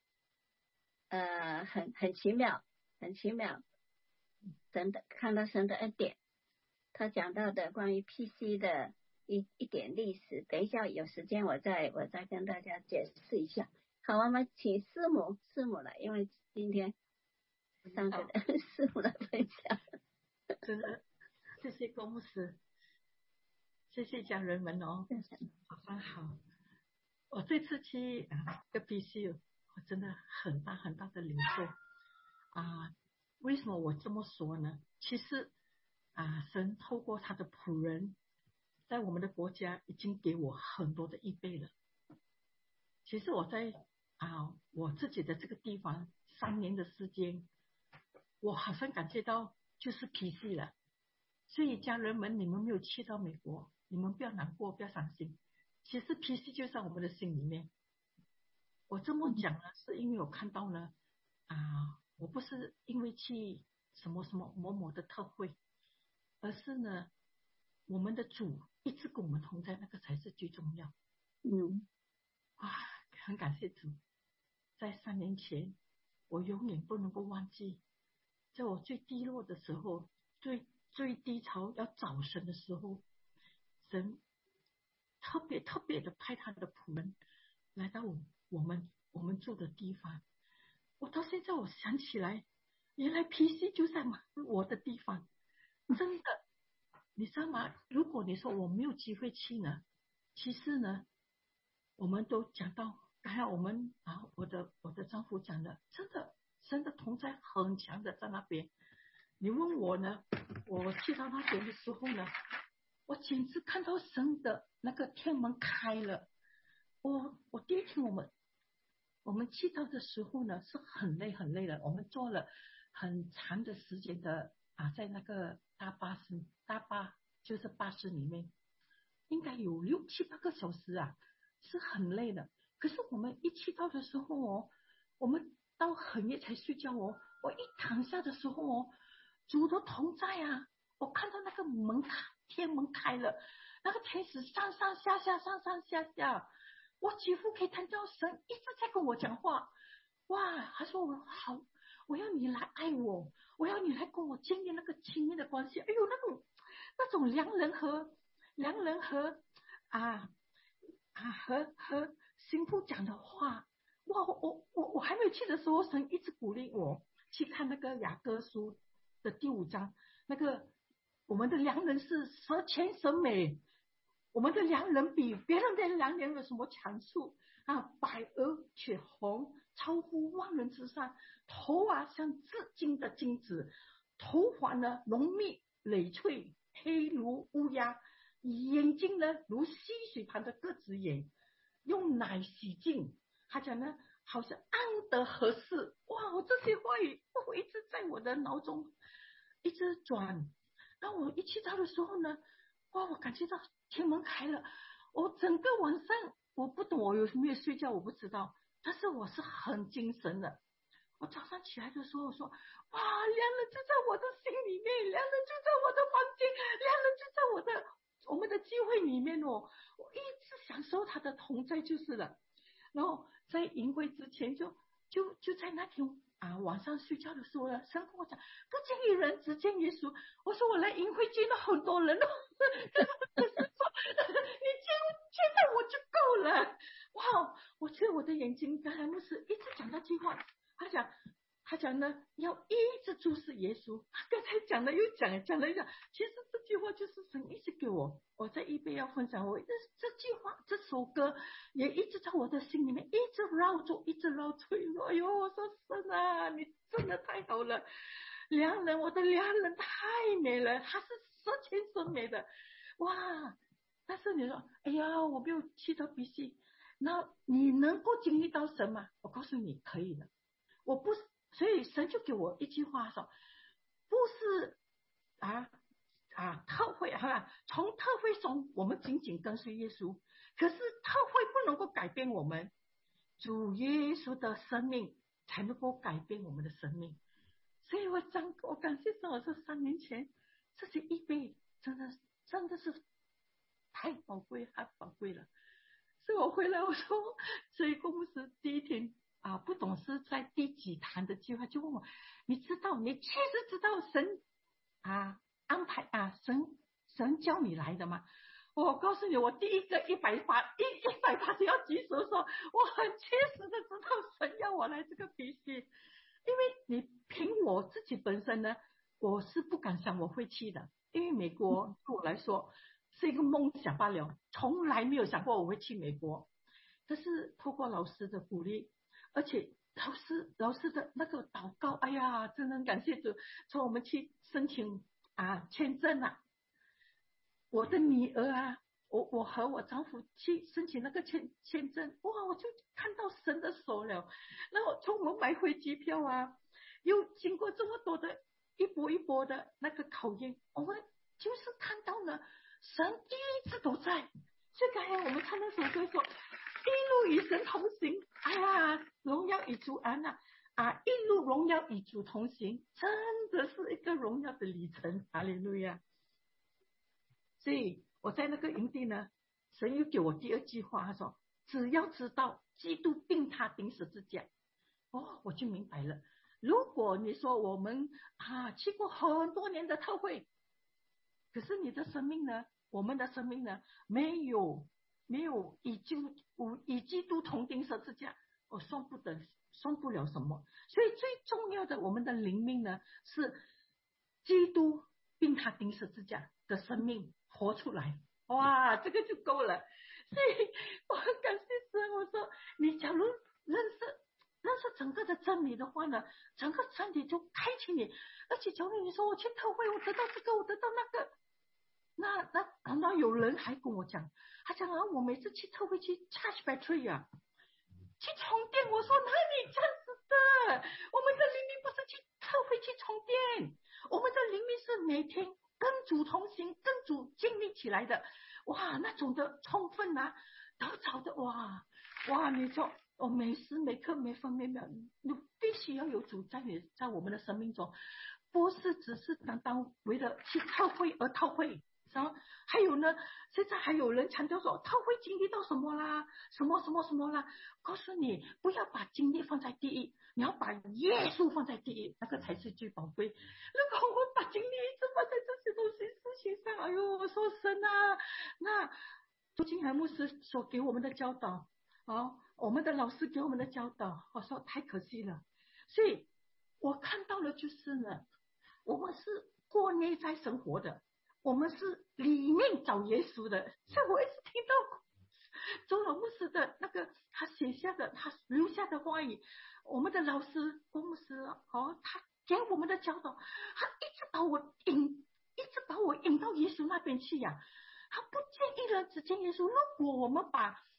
Speaker 1: 很奇妙，很奇妙，真的看到神的恩典。他讲到的关于 PC 的一点历史，等一下有时间我再跟大家解释一下。好，我们请师母来，因为今天3个人师母来分享。
Speaker 4: 真的，谢谢公牧师，谢谢家人们早上好。我这次去个 PC， 我真的很大的领受为什么我这么说呢？其实神透过他的仆人，在我们的国家已经给我很多的预备了。其实我在我自己的这个地方3年的时间，我好像感觉到就是 PC 了。所以家人们，你们没有去到美国，你们不要难过，不要伤心。其实 PC 就在我们的心里面。我这么讲呢，是因为我看到呢我不是因为去什么某的特会，而是呢我们的主一直跟我们同在，那个才是最重要。很感谢主，在3年前我永远不能够忘记，在我最低落的时候，最低潮要找神的时候，神特别的派他的仆人来到我们住的地方。我到现在我想起来，原来 PC 就在我的地方，真的，你知道吗？如果你说我没有机会去呢，其实呢，我们都讲到，刚才我们我的丈夫讲的，真的神的同在很强的在那边。你问我呢，我去到那边的时候呢，我简直看到神的那个天门开了。我第一天我们去到的时候呢，是很累的，我们坐了很长的时间的在那个大巴就是巴士里面，应该有6、7、8个小时是很累的。 可是我们一去到的时候哦，我们到很夜才睡觉哦，我一躺下的时候哦，主的同在啊，我看到那个天门开了，那个天使上上下下上上下下，我几乎可以看到神一直在跟我讲话。哇，他说我好，我要你来爱我，我要你来跟我建立那个亲密的关系。哎呦，那种良人和和心腹讲的话，哇，我还没有去的时候，神一直鼓励我去看那个雅各书的第5章，那个我们的良人是舌前神美，我们的良人比别人的良人有什么长处啊？百而且红，超乎万人之上，头啊像至金的金子，头发呢浓密翡翠，黑如乌鸦，眼睛呢如溪水旁的鸽子眼，用奶洗净。他讲呢，好像安得合适。哇，我这些话语我一直在我的脑中一直转。然后我一去到的时候呢，哇，我感觉到天门开了。我整个晚上我不懂我有没有睡觉，我不知道，但是我是很精神的。我早上起来的时候，我说哇，良人就在我的心里面，良人就在我的房间，良人就在我们的聚会里面哦，我一直享受他的同在就是了。然后在营会之前就在那天晚上睡觉的时候呢，神跟我讲不见于人只见于主。我说我来营会见了很多人了，可是说你见到我就够了。哇，我觉得我的眼睛刚才牧师一直讲那句话，他讲呢要一直注视耶稣。刚才讲了又讲了一讲，其实这句话就是神一直给我在预备要分享。这句话这首歌也一直在我的心里面一直绕着一直绕着。哎呦，我说神啊，你真的太好了，良人，我的良人太美了，他是舌前神美的。哇，但是你说哎呀我没有去到鼻息，那你能够经历到神吗？我告诉你可以的。我不是，所以神就给我一句话说，不是特会从特会中我们紧紧跟随耶稣，可是特会不能够改变我们，主耶稣的生命才能够改变我们的生命。所以我感谢神，我说3年前这些预备真的是太宝贵了。所以我回来我说，所以公司第一天不懂是在第几堂的计划，就问我，你确实知道神安排神叫你来的吗？我告诉你，我第一个180要举手说，我很确实的知道神要我来这个比赛，因为你凭我自己本身呢，我是不敢想我会去的，因为美国对我来说是一个梦想罢了，从来没有想过我会去美国。但是透过老师的鼓励，而且老师的那个祷告，哎呀，真的很感谢主，从我们去申请签证我的女儿我和我丈夫去申请那个签证，哇，我就看到神的手了。然后从我们买回机票又经过这么多的一波一波的那个考验，我们就是看到了神一直都在。所以刚才我们看那首歌说，一路与神同行，哎呀，荣耀与主安一路荣耀与主同行，真的是一个荣耀的里程，哈利路亚。所以我在那个营地呢，神又给我第2句话，他说只要知道基督并他钉十字架，我就明白了。如果你说我们去过很多年的特会，可是你的生命呢，我们的生命呢，没有以基督同钉十字架，算不了什么。所以最重要的，我们的灵命呢，是基督并他钉十字架的生命活出来，哇，这个就够了。所以我很感谢神，我说你假如认识整个的真理的话呢，整个真理就开启你。而且假如你说我去特会，我得到这个，我得到那个，那有人还跟我讲，他讲我每次去特会去 charge battery 去充电，我说哪里这样子的？我们的灵命不是去特会去充电，我们的灵命是每天跟主同行，跟主建立起来的。哇，那种的充分得着的，哇， 哇，你说我每时每刻每分每秒，你必须要有主在我们的生命中，不是只是单单为了去特会而特会。然后还有呢，现在还有人强调说他会经历到什么啦，什么什么什么啦。告诉你，不要把精力放在第一，你要把耶稣放在第一，那个才是最宝贵。如果我把精力一直放在这些东西事情上，哎呦，我说神啊，那朱金海牧师所给我们的教导，我们的老师给我们的教导，我说太可惜了。所以我看到了就是呢，我们是过内在生活的，我们是里面找耶稣的。所以我一直听到周老牧师的那个他写下的他留下的话语，我们的老师郭牧师他给我们的教导，他一直把我引到耶稣那边去呀。他不见一人只见耶稣。如果我们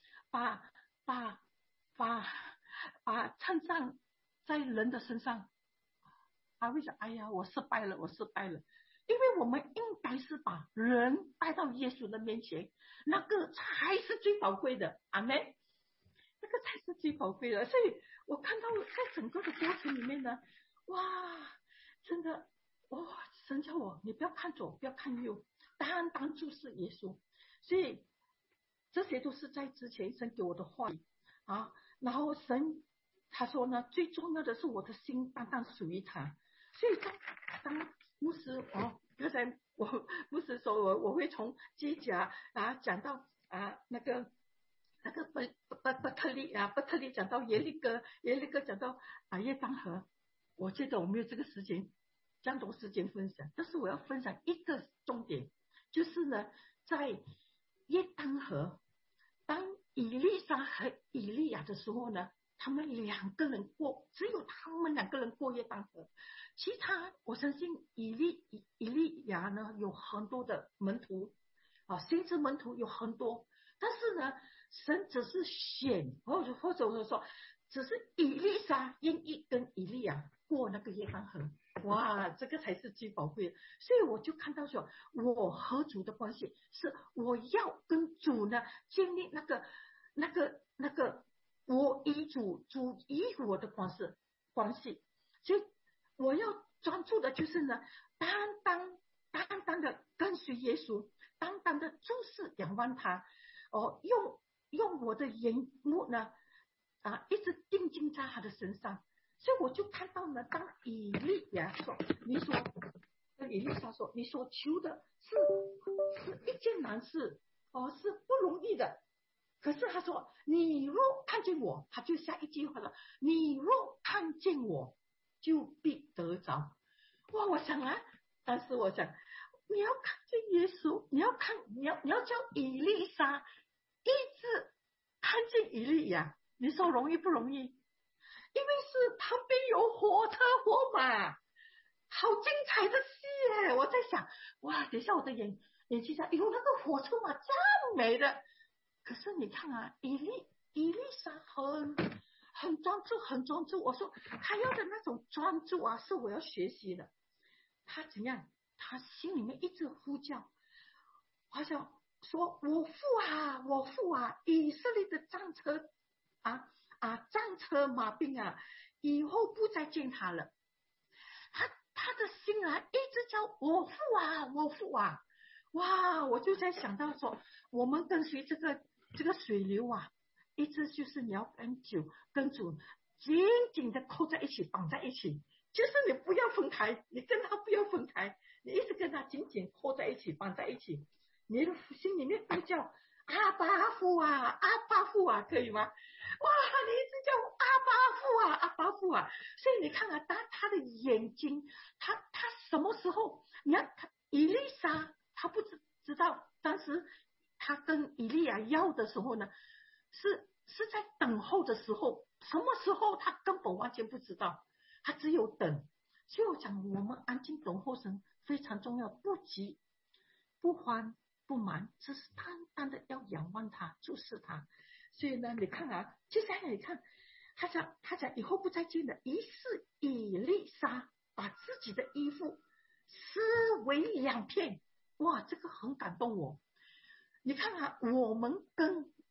Speaker 4: 把称赞在人的身上，他会想，哎呀，我失败了。因为我们应该是把人带到耶稣的面前，那个才是最宝贵的。阿们，那个才是最宝贵的。所以我看到在整个的过程里面呢，哇，真的，哇，神叫我你不要看左，不要看右，单单注视耶稣。所以这些都是在之前神给我的话语啊。然后神他说呢，最重要的是我的心单单属于他。所以当牧师刚才牧师说我会从机甲讲到那个伯特利讲到耶利哥讲到耶当河。我觉得我没有这个时间这样多时间分享，但是我要分享一个重点，就是呢，在耶当河，当以利沙和以利亚的时候呢，他们两个人过，只有他们两个人过耶当河。其他我相信以利亚呢有很多的门徒先知门徒有很多，但是呢神只是选或者说只是以利沙愿意跟以利亚过那个约旦河。哇，这个才是最宝贵的。所以我就看到说，我和主的关系是我要跟主呢建立那个我与主与我的关系。所以我要专注的就是呢，单单的跟随耶稣，单单的注视仰望他，用我的眼目呢一直定睛在他的身上。所以我就看到呢，当以利亚说，你说跟以利沙说，你所求的是一件难事是不容易的。可是他说，你若看见我，他就下一句话了，你若看见我，就必得着。哇，我想但是我想，你要看见耶稣，你要叫以利沙一直看见以利亚，你说容易不容易？因为是旁边有火车火马，好精彩的戏耶！我在想，哇，等一下我的眼睛上有那个火车马这么美的。可是你看以利沙很专注。我说他要的那种专注是我要学习的。他怎样？他心里面一直呼叫，好像说我父以色列的战车战车马兵以后不再见他了。他的心一直叫我父哇，我就在想到说，我们跟随这个水流一直就是你要跟主紧紧的扣在一起，绑在一起，就是你不要分开，你跟他不要分开，你一直跟他紧紧扣在一起，绑在一起，你的心里面呼叫阿爸父可以吗？哇，你一直叫阿爸父所以你看当他的眼睛，他什么时候？你看以利沙，他不知道，当时他跟以利亚要的时候呢，是在等候的时候，什么时候他根本完全不知道，他只有等。所以我讲，我们安静等候神非常重要，不急不慌不忙，只是单单的要仰望他，注视他。所以呢，你看接下来你看他讲以后不再见了。于是以利沙把自己的衣服撕为两片。哇，这个很感动我。你看我们跟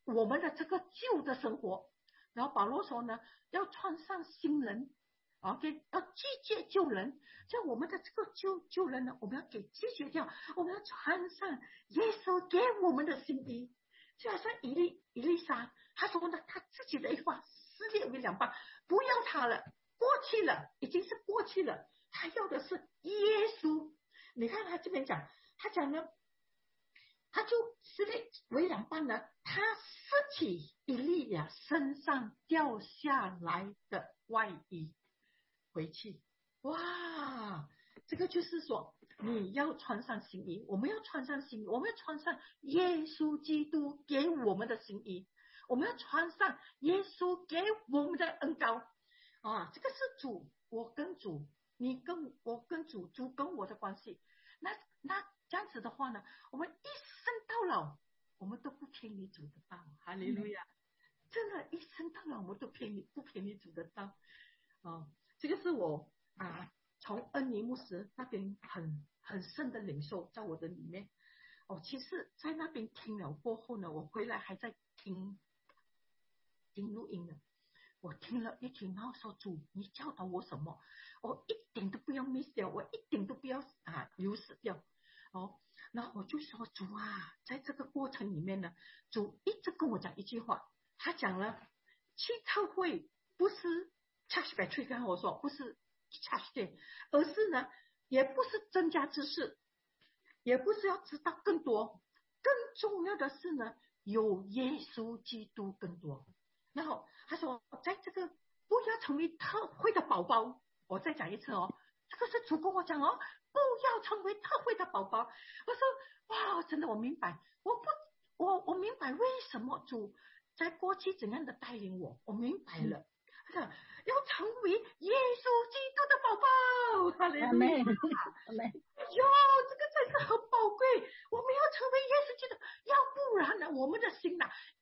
Speaker 4: 我们的这个旧的生活。然后保罗说呢，要穿上新人，OK， 要拒绝旧人。像我们的这个旧人呢，我们要给拒绝掉，我们要穿上耶稣给我们的新衣。就好像以利沙，他说呢，他自己的一话撕裂为两半，不要他了，过去了，已经是过去了，他要的是耶稣。你看他这边讲，他讲呢，他就撕裂为两半呢，他撕起以利亚身上掉下来的外衣回去。哇，这个就是说你要穿上新衣，我们要穿上新衣，我们要穿上耶稣基督给我们的新衣，我们要穿上耶稣给我们的恩膏啊，这个是主，我跟主，你跟我跟主，主跟我的关系。那这样子的话呢，我们一生到老，我们都不偏离主的道。哈利路亚！真的，一生到老我们都不偏离主的道。这个是我从恩尼牧师那边很深的领受在我的里面。其实在那边听了过后呢，我回来还在听录音的。我听了一听，然后说主，你教导我什么？我一点都不要 miss 掉，我一点都不要流失掉。然后我就说主啊，在这个过程里面呢，主一直跟我讲一句话，他讲了，去特会不是 charge battery， 刚才我说不是 charge 电，而是呢，也不是增加知识，也不是要知道更多，更重要的是呢，有耶稣基督更多。然后他说，在这个不要成为特会的宝宝，我再讲一次这个是主跟我讲不要成为特会的宝宝。我说哇，真的我明白，我明白为什么主在过去怎样的带领我明白了。要成为耶稣基督的宝宝，哈利路亚！这个真是很宝贵，我们要成为耶稣基督，要不然呢，我们的心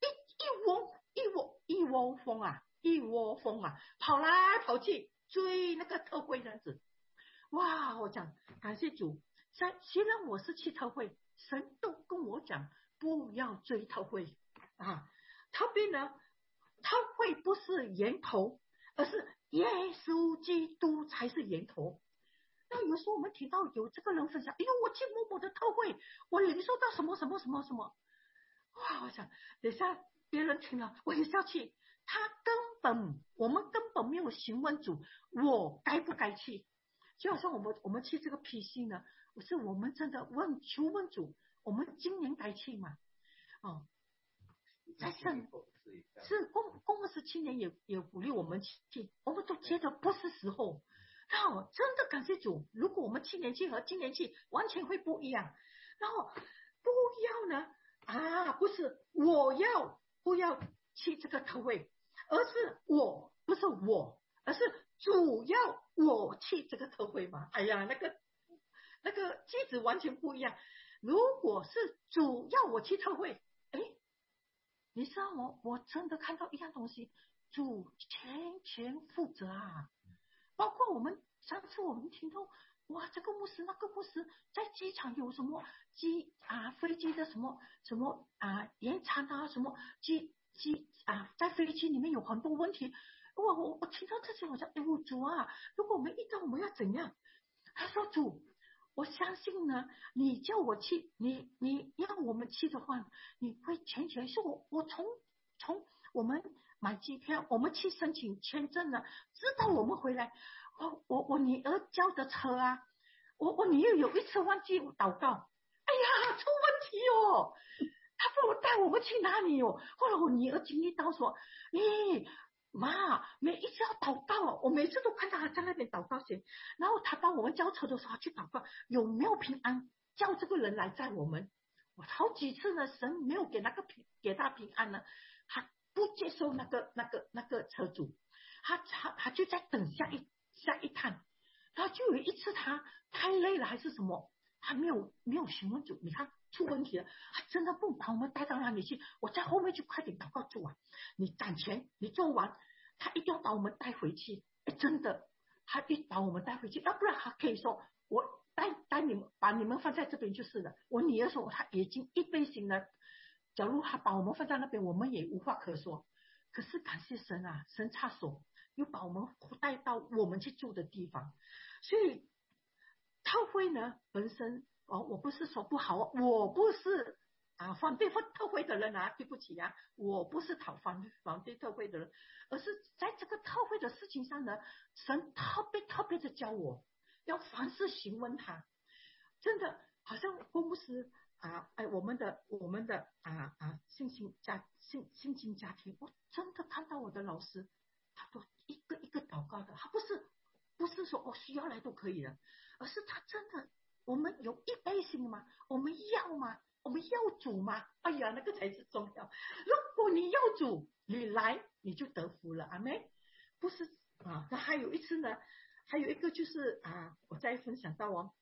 Speaker 4: 一窝蜂跑来跑去追那个特会这样子。哇，我讲感谢主，虽然我是去特会，神都跟我讲不要追特会特别呢，特会不是源头，而是耶稣基督才是源头。那有时候我们提到有这个人分享，哎呦，我去某某的特会，我领受到什么什么什么什么，哇，我想等一下别人听了我也是要去。我们根本没有询问主我该不该去，就好像我们去这个 PC 呢，我们真的求问主，我们今年该去吗？在是公27年也鼓励我们去，我们都觉得不是时候。然后真的感谢主，如果我们去年去和今年去完全会不一样。然后不要呢不要去这个特会，而是主要我去这个特会嘛。哎呀，那个句子完全不一样。如果是主要我去特会，你知道我真的看到一样东西，主全负责包括上次我们听到哇，这个牧师那个牧师在机场有什么飞机的什么延长什么在飞机里面有很多问题。我听到这些，我讲主如果我们遇到我们要怎样？他说主，我相信呢，你叫我去，你要我们去的话，你会全是我从我们买机票，我们去申请签证了，直到我们回来，我女儿交的车我女儿有一次忘记祷告，哎呀，出问题他不如带我们去哪里后来我女儿经历到说，妈，每一次要祷告我每次都看到他在那边祷告先，然后他帮我们交车的时候去祷告有没有平安，叫这个人来载我们。好几次呢，神没有给他平安呢，他不接受那个车主，他就在等下一趟。然后就有一次他太累了还是什么，他没有询问主，你看出问题了，他真的不把我们带到哪里去，我在后面就快点祷告主你攒钱，你做完他一定要把我们带回去。真的他一把我们带回去，要不然他可以说我带你们把你们放在这边就是了。我女儿说他已经一杯醒了假如他把我们放在那边，我们也无话可说。可是感谢神啊，神插手，又把我们带到我们去住的地方。所以特会呢本身我不是说不好，我不是反对特会的人对不起我不是反对特会的人，而是在这个特会的事情上呢，神特别的教我要凡事询问他。真的好像郭牧师我们的信心家庭，我真的看到我的老师，他都一个一个祷告的，他不是说需要来都可以的，而是他真的，我们有一杯心吗？我们要吗？我们要主吗？哎呀，那个才是重要。如果你要主，你来你就得福了，阿妹。不是那还有一次呢，还有一个就是我再分享到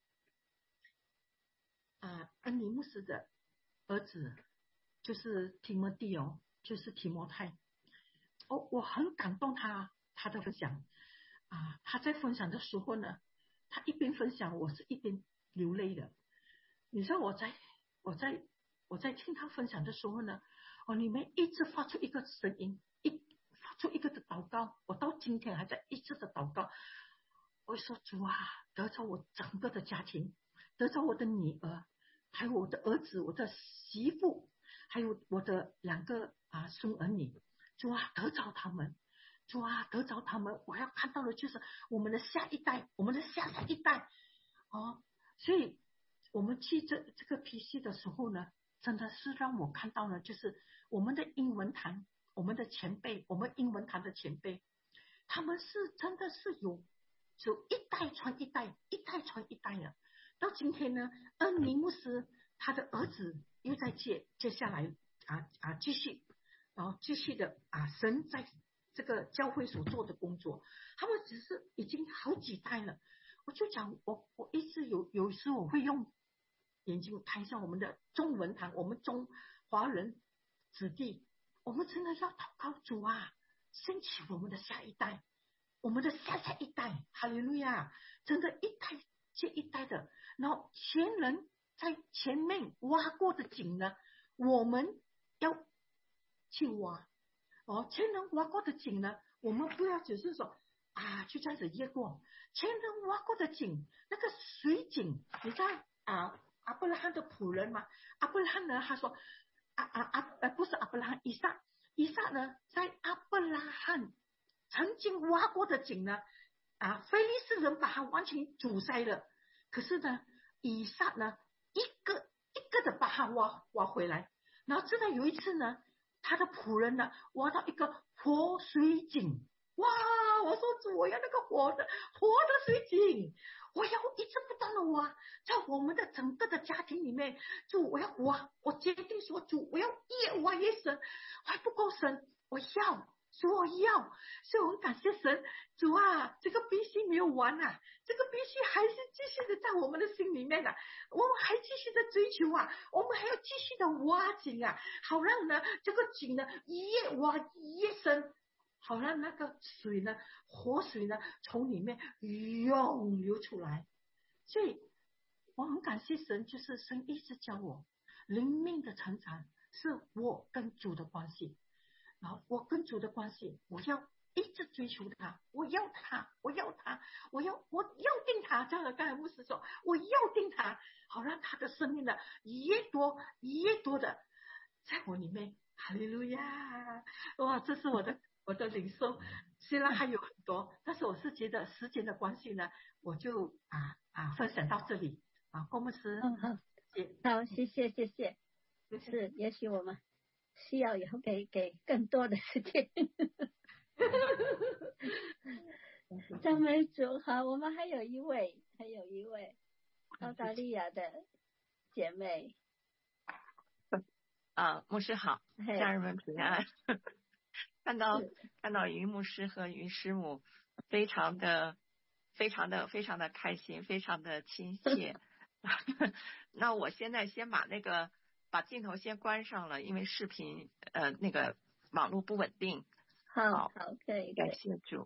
Speaker 4: 恩尼牧师的儿子就是提摩地就是提摩太，我很感动他的分享他在分享的时候呢，他一边分享，我是一边流泪的。你说我在听他分享的时候呢，里面一直发出一个声音，发出一个的祷告，我到今天还在一直的祷告。我说主得着我整个的家庭，得着我的女儿，还有我的儿子，我的媳妇，还有我的2个孙儿女，主得着他们，主得着他们，我要看到的就是我们的下一代，我们的下一代所以我们去这个 PC 的时候呢，真的是让我看到了，就是我们的英文堂，我们的前辈，我们英文堂的前辈，他们是真的是有一代传一代，一代传一代的。到今天呢，恩尼牧师他的儿子又在接下来继续，然后继续的神在这个教会所做的工作，他们只是已经好几代了。我就讲我一直有时我会用眼睛看一下我们的中文堂，我们中华人子弟，我们真的要祷告主兴起我们的下一代，我们的下一代，哈利路亚！真的，一代接一代的。然后前人在前面挖过的井呢，我们要去挖前人挖过的井呢，我们不要只是说就这样子越过。前人挖过的井，那个水井，你知道阿伯拉罕的仆人嘛？阿伯拉罕呢，他说不是阿伯拉罕，以撒呢，在阿伯拉罕曾经挖过的井呢，非利士人把它完全阻塞了。可是呢，以撒呢，一个一个的把它挖回来。然后直到有一次呢，他的仆人呢，挖到一个活水井。哇！我说主，我要那个活的水井，我要一直不断的挖，在我们的整个的家庭里面，主，我要挖，我决定说主，我要越挖越深，还不够深，我要。所以我很感谢神，主这个必须没有完这个必须还是继续的在我们的心里面我们还继续的追求我们还要继续的挖井好让呢这个井呢越挖越深，好让那个水呢，活水呢从里面涌流出来。所以我很感谢神，就是神一直教我灵命的成长是我跟主的关系，然后我跟主的关系，我要一直追求他，我要定他，这样的刚才牧师说，我要定他，好让他的生命呢越多的在我里面。哈利路亚！哇，这是我的领受，虽然还有很多，但是我是觉得时间的关系呢，我就分享到这里郭牧师。
Speaker 1: 好，谢谢。是，也许我们需要以后给更多的时间。赞美主。好，我们还有一位澳大利亚的姐妹。
Speaker 5: 牧师好，家人们平安。看到于牧师和于师母，非常的开心，非常的亲切。那我现在先把镜头先关上了，因为视频那个网络不稳定。
Speaker 1: 好，可以。
Speaker 5: 感谢主。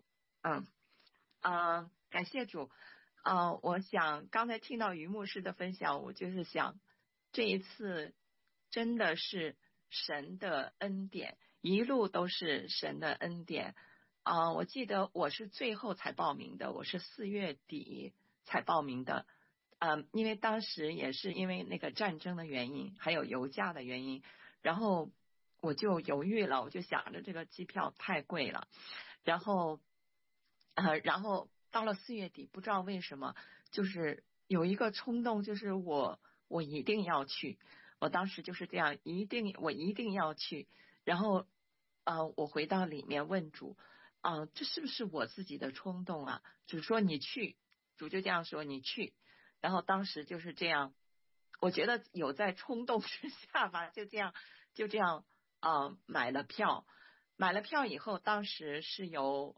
Speaker 5: 感谢主。我想刚才听到于牧师的分享，我就是想这一次真的是神的恩典，一路都是神的恩典。我记得我是最后才报名的，我是4月底才报名的。因为当时也是因为那个战争的原因，还有油价的原因，然后我就犹豫了，我就想着这个机票太贵了，然后到了4月底，不知道为什么，就是有一个冲动，就是我一定要去。我当时就是这样，我一定要去。然后我回到里面问主，这是不是我自己的冲动啊？主说你去，主就这样说你去。然后当时就是这样，我觉得有在冲动之下吧，就这样买了票。买了票以后，当时是有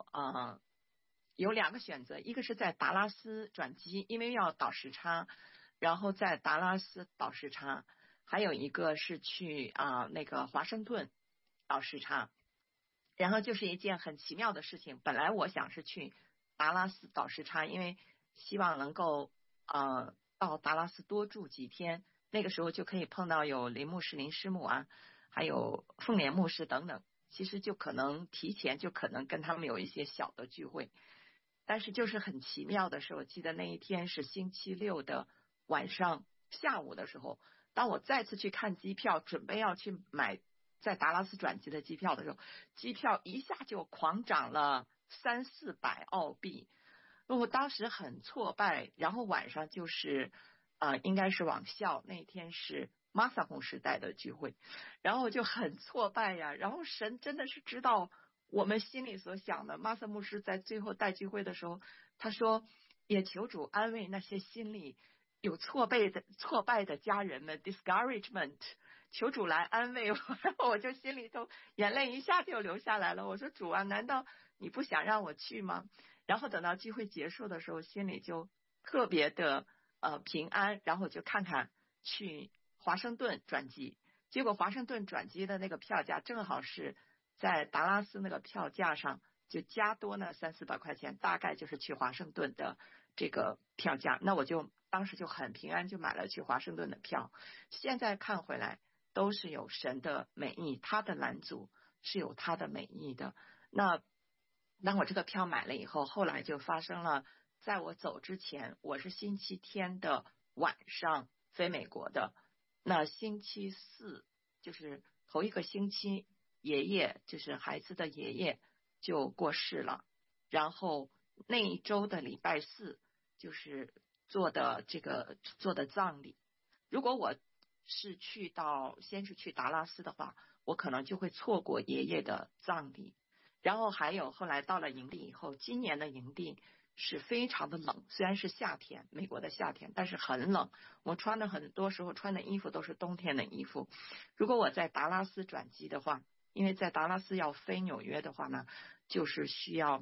Speaker 5: 2个选择，一个是在达拉斯转机，因为要倒时差，然后在达拉斯倒时差，还有一个是去那个华盛顿倒时差。然后就是一件很奇妙的事情，本来我想是去达拉斯倒时差，因为希望能够到达拉斯多住几天，那个时候就可以碰到有林牧师、林师母啊，还有凤莲牧师等等，其实就可能提前就可能跟他们有一些小的聚会。但是就是很奇妙的是，我记得那一天是星期六的晚上下午的时候，当我再次去看机票，准备要去买在达拉斯转机的机票的时候，机票一下就狂涨了300-400澳币。我当时很挫败，然后晚上就是应该是往校，那天是玛萨红时代的聚会，然后我就很挫败呀。然后神真的是知道我们心里所想的。玛萨牧师在最后带聚会的时候，他说也求主安慰那些心里有挫败的家人们 discouragement， 求主来安慰我。然后我就心里头眼泪一下就流下来了，我说主啊，难道你不想让我去吗？然后等到聚会结束的时候，心里就特别的平安，然后就看看去华盛顿转机。结果华盛顿转机的那个票价正好是在达拉斯那个票价上就加多呢300-400块钱，大概就是去华盛顿的这个票价。那我就当时就很平安，就买了去华盛顿的票。现在看回来都是有神的美意，他的拦阻是有他的美意的。那当我这个票买了以后，后来就发生了，在我走之前，我是星期天的晚上飞美国的，那星期四就是头一个星期，爷爷就是孩子的爷爷就过世了，然后那一周的礼拜四就是做的葬礼。如果我是先是去达拉斯的话，我可能就会错过爷爷的葬礼。然后还有后来到了营地以后，今年的营地是非常的冷，虽然是夏天，美国的夏天，但是很冷。我穿的很多时候穿的衣服都是冬天的衣服。如果我在达拉斯转机的话，因为在达拉斯要飞纽约的话呢，就是需要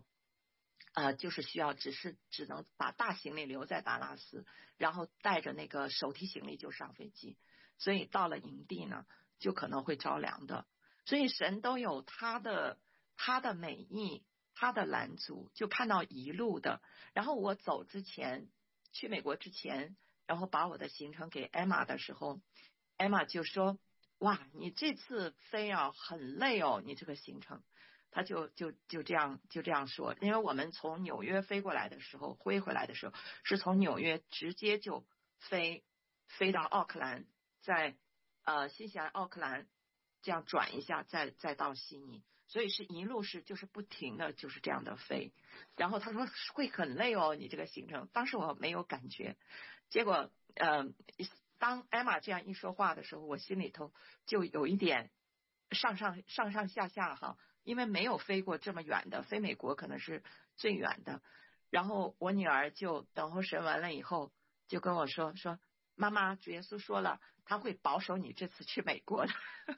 Speaker 5: 只能把大行李留在达拉斯，然后带着那个手提行李就上飞机。所以到了营地呢，就可能会着凉的。所以神都有他的美意，他的拦阻，就看到一路的。然后我走之前，去美国之前，然后把我的行程给 Emma 的时候， Emma 就说哇，你这次飞啊很累哦，你这个行程。他就这样说，因为我们从纽约飞过来的时候，飞回来的时候是从纽约直接就飞到奥克兰，在新西兰奥克兰这样转一下，再到悉尼，所以是一路就是不停的就是这样的飞。然后他说会很累哦，你这个行程。当时我没有感觉，结果当 Emma 这样一说话的时候，我心里头就有一点上下哈，因为没有飞过这么远的，飞美国可能是最远的。然后我女儿就等候神完了以后就跟我说妈妈，主耶稣说了他会保守你这次去美国的。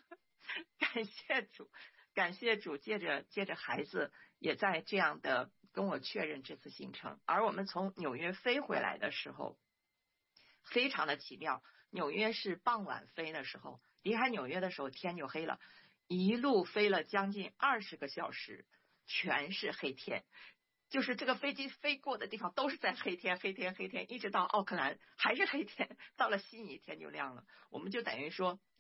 Speaker 5: 感谢主，借着孩子也在这样的跟我确认这次行程。而我们从纽约飞回来的时候非常的奇妙，纽约是傍晚飞的时候，离开纽约的时候天就黑了，一路飞了将近20个小时，全是黑天，就是这个飞机飞过的地方都是在黑天，一直到奥克兰还是黑天，到了悉尼天就亮了。我们就等于说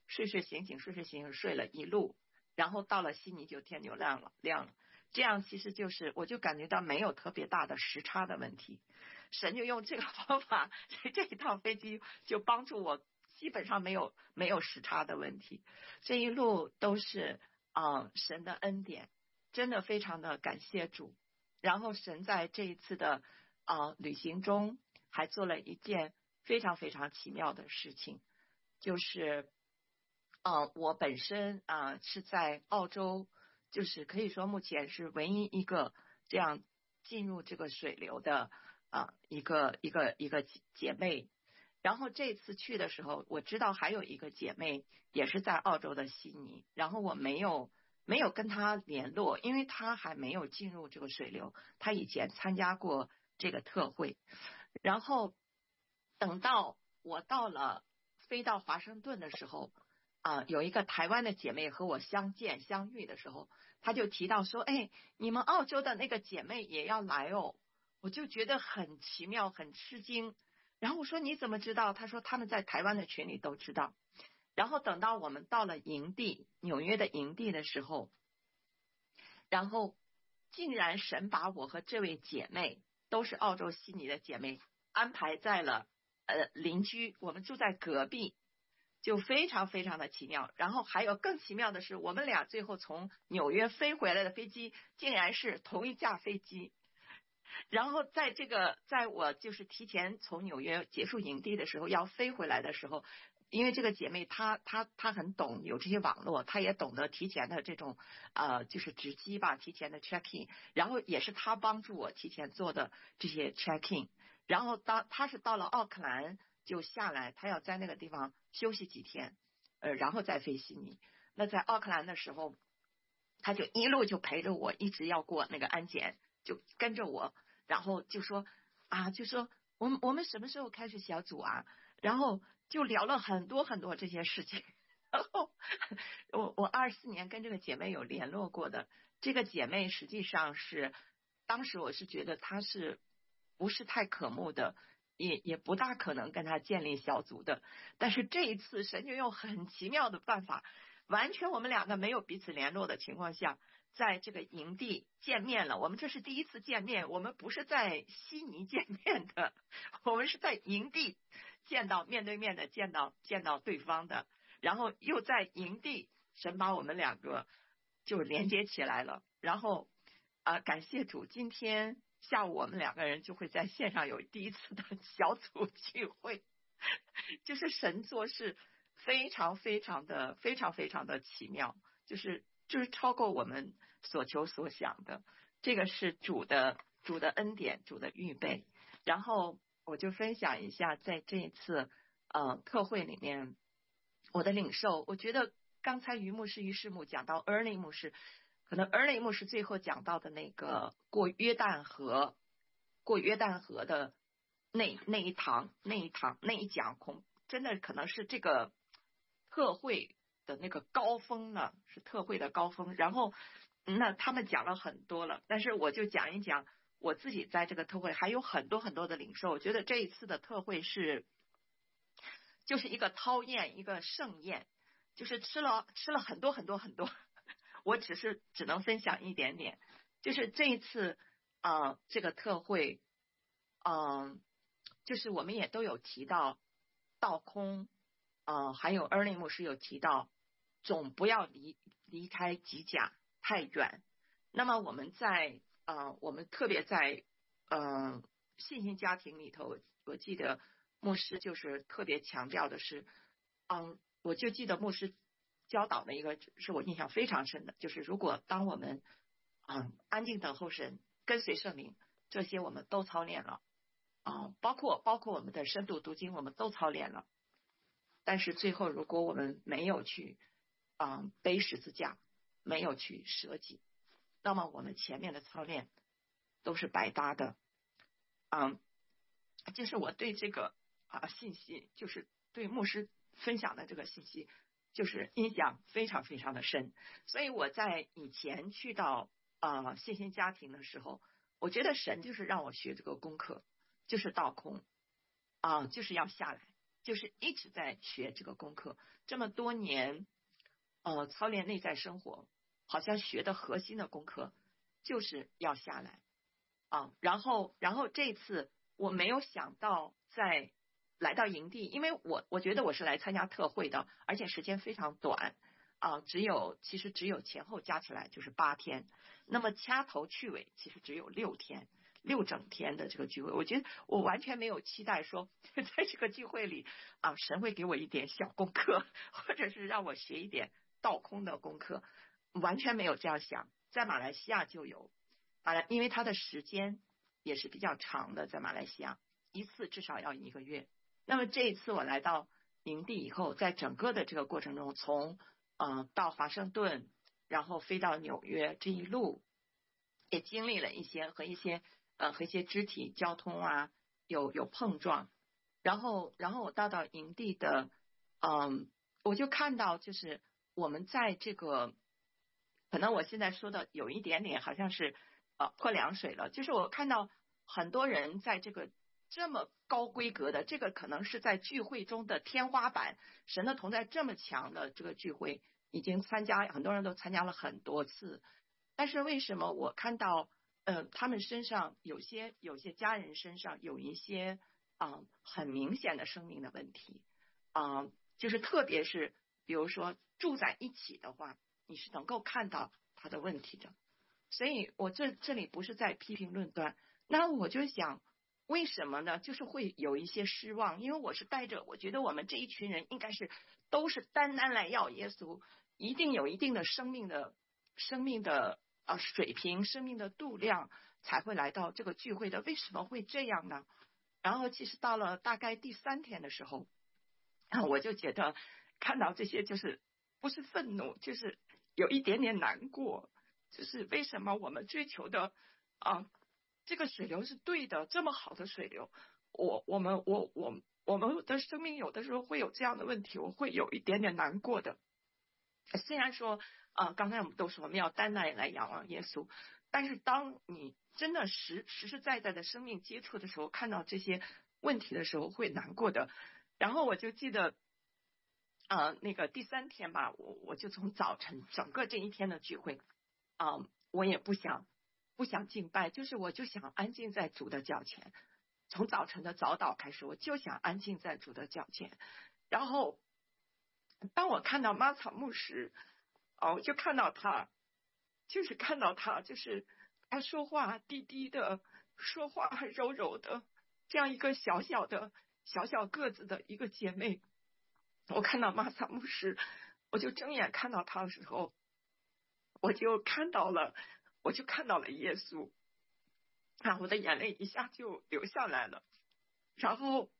Speaker 5: 睡醒睡了一路，然后到了悉尼就天就亮了。这样其实就是我就感觉到没有特别大的时差的问题，神就用这个方法，这一趟飞机就帮助我基本上没有时差的问题。这一路都是神的恩典，真的非常的感谢主。然后神在这一次的旅行中还做了一件非常非常奇妙的事情，就是我本身是在澳洲，就是可以说目前是唯一一个这样进入这个水流的一个姐妹。然后这次去的时候，我知道还有一个姐妹也是在澳洲的悉尼，然后我没有跟她联络，因为她还没有进入这个水流，她以前参加过这个特会。然后等到我飞到华盛顿的时候，有一个台湾的姐妹和我相遇的时候，她就提到说，哎，你们澳洲的那个姐妹也要来哦。我就觉得很奇妙，很吃惊。然后我说你怎么知道？她说他们在台湾的群里都知道。然后等到我们到了营地，纽约的营地的时候，然后竟然神把我和这位姐妹，都是澳洲悉尼的姐妹，安排在了邻居，我们住在隔壁，就非常非常的奇妙。然后还有更奇妙的是，我们俩最后从纽约飞回来的飞机竟然是同一架飞机。然后在我就是提前从纽约结束营地的时候要飞回来的时候，因为这个姐妹她很懂有这些网络，她也懂得提前的这种就是值机吧，提前的 check in， 然后也是她帮助我提前做的这些 check in。然后她是到了奥克兰就下来，她要在那个地方休息几天，然后再飞悉尼。那在奥克兰的时候，她就一路就陪着我，一直要过那个安检，就跟着我。然后就说我们什么时候开始小组啊？然后就聊了很多很多这些事情。然后我24年跟这个姐妹有联络过的，这个姐妹实际上是当时我是觉得她是不是太可慕的，也不大可能跟她建立小组的。但是这一次神就用很奇妙的办法，完全我们两个没有彼此联络的情况下，在这个营地见面了。我们这是第一次见面，我们不是在悉尼见面的，我们是在营地面对面的见到对方的。然后又在营地，神把我们两个就连接起来了。然后感谢主，今天下午我们两个人就会在线上有第一次的小组聚会。就是神做事非常非常的奇妙，就是超过我们所求所想的。这个是主的恩典，主的预备。然后我就分享一下在这一次特会里面我的领受。我觉得刚才于师母讲到 Ernie 牧师，可能 Ernie 牧师最后讲到的那个过约旦河的那一讲，真的可能是这个特会的那个高峰了，是特会的高峰。然后那他们讲了很多了，但是我就讲一讲我自己在这个特会还有很多很多的领受。我觉得这一次的特会就是一个饕宴，一个盛宴，就是吃了很多很多很多。我只能分享一点点。就是这一次这个特会就是我们也都有提到道空还有 Ernie 牧师有提到总不要离开吉甲太远。那么我们特别在信心家庭里头，我记得牧师就是特别强调的是我就记得牧师教导的一个是我印象非常深的，就是如果当我们安静等候神，跟随圣灵，这些我们都操练了包括我们的深度读经我们都操练了，但是最后如果我们没有去背十字架，没有去舍己，那么我们前面的操练都是白搭的。就是我对这个信息，就是对牧师分享的这个信息，就是印象非常非常的深。所以我在以前去到信心家庭的时候，我觉得神就是让我学这个功课，就是道空就是要下来， 就是一直在学这个功课，这么多年操练内在生活，好像学的核心的功课就是要下来啊。然后这次我没有想到在来到营地，因为我觉得我是来参加特会的，而且时间非常短啊，其实只有前后加起来就是8天，那么掐头去尾其实只有6天，6整天的这个聚会。我觉得我完全没有期待说在这个聚会里啊，神会给我一点小功课，或者是让我学一点倒空的功课，完全没有这样想。在马来西亚就有因为它的时间也是比较长的，在马来西亚一次至少要1个月。那么这一次我来到营地以后，在整个的这个过程中，从到华盛顿，然后飞到纽约，这一路也经历了和一些肢体交通啊有碰撞，然后我到营地的我就看到就是我们在这个可能我现在说的有一点点好像是泼凉水了，就是我看到很多人在这个这么高规格的，这个可能是在聚会中的天花板，神的同在这么强的这个聚会已经很多人都参加了很多次，但是为什么我看到他们身上有些家人身上有一些很明显的生命的问题就是特别是比如说住在一起的话，你是能够看到他的问题的。所以我这里不是在批评论断，那我就想为什么呢？就是会有一些失望，因为我是带着我觉得我们这一群人应该是都是单单来要耶稣，一定有一定的生命的水平，生命的度量才会来到这个聚会的，为什么会这样呢？然后其实到了大概第3天的时候我就觉得看到这些就是不是愤怒，就是有一点点难过，就是为什么我们追求的这个水流是对的，这么好的水流，我们的生命有的时候会有这样的问题，我会有一点点难过的。虽然说刚才我们都说我们要单单来仰望耶稣，但是当你真的实实在在的生命接触的时候，看到这些问题的时候会难过的。然后我就记得那个第3天吧，我就从早晨整个这一天的聚会我也不想敬拜，就是我就想安静在主的脚前，从早晨的早祷开始，我就想安静在主的脚前。然后当我看到玛草牧师我就看到他就是他说话低低的，说话很柔柔的，这样一个小小个子的一个姐妹，我看到玛草牧师，我就睁眼看到他的时候，我就看到了耶稣我的眼泪一下就流下来了。然后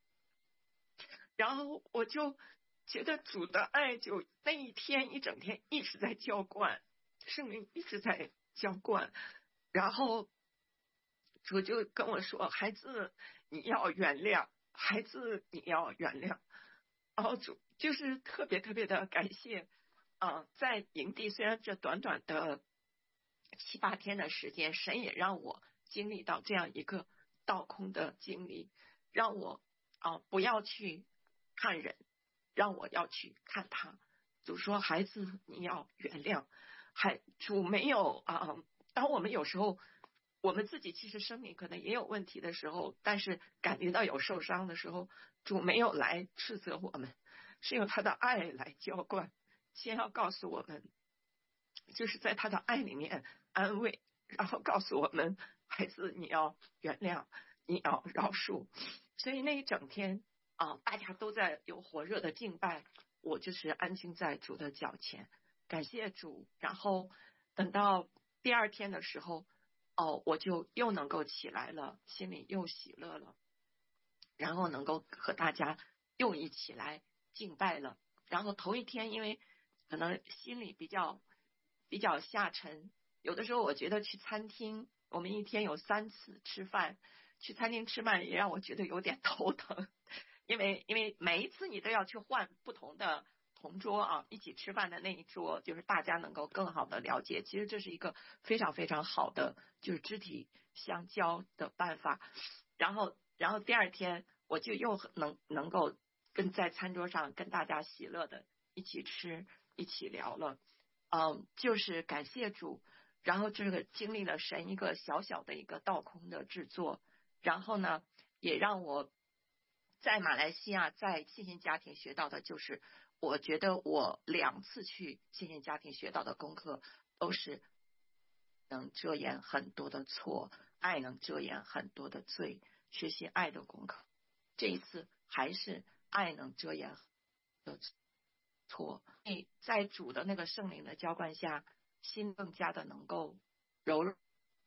Speaker 5: 我就觉得主的爱就那一天一整天一直在浇灌，圣灵一直在浇灌。然后主就跟我说，孩子你要原谅，孩子你要原谅。然后主就是特别的感谢在营地虽然这短短的7、8天的时间，神也让我经历到这样一个倒空的经历，让我不要去看人，让我要去看他。主说孩子你要原谅，主没有当我们有时候我们自己其实生命可能也有问题的时候，但是感觉到有受伤的时候，主没有来斥责我们，是用他的爱来浇灌，先要告诉我们就是在他的爱里面安慰，然后告诉我们孩子你要原谅，你要饶恕。所以那一整天大家都在有火热的敬拜，我就是安静在主的脚前，感谢主。然后等到第2天的时候我就又能够起来了，心里又喜乐了，然后能够和大家又一起来敬拜了。然后头一天因为可能心里比较下沉，有的时候我觉得去餐厅，我们一天有3次吃饭，去餐厅吃饭也让我觉得有点头疼，因为每一次你都要去换不同的同桌一起吃饭的那一桌，就是大家能够更好的了解，其实这是一个非常好的就是肢体相交的办法。然后第2天我就又能够在餐桌上跟大家喜乐的一起吃一起聊了。就是感谢主，然后这个经历了神一个小小的一个道空的制作，然后呢也让我在马来西亚在信心家庭学到的，就是我觉得我2次去信心家庭学到的功课都是能遮掩很多的错，爱能遮掩很多的罪，学习爱的功课。这一次还是爱能遮掩的错，在主的那个圣灵的浇灌下，心更加的能够柔软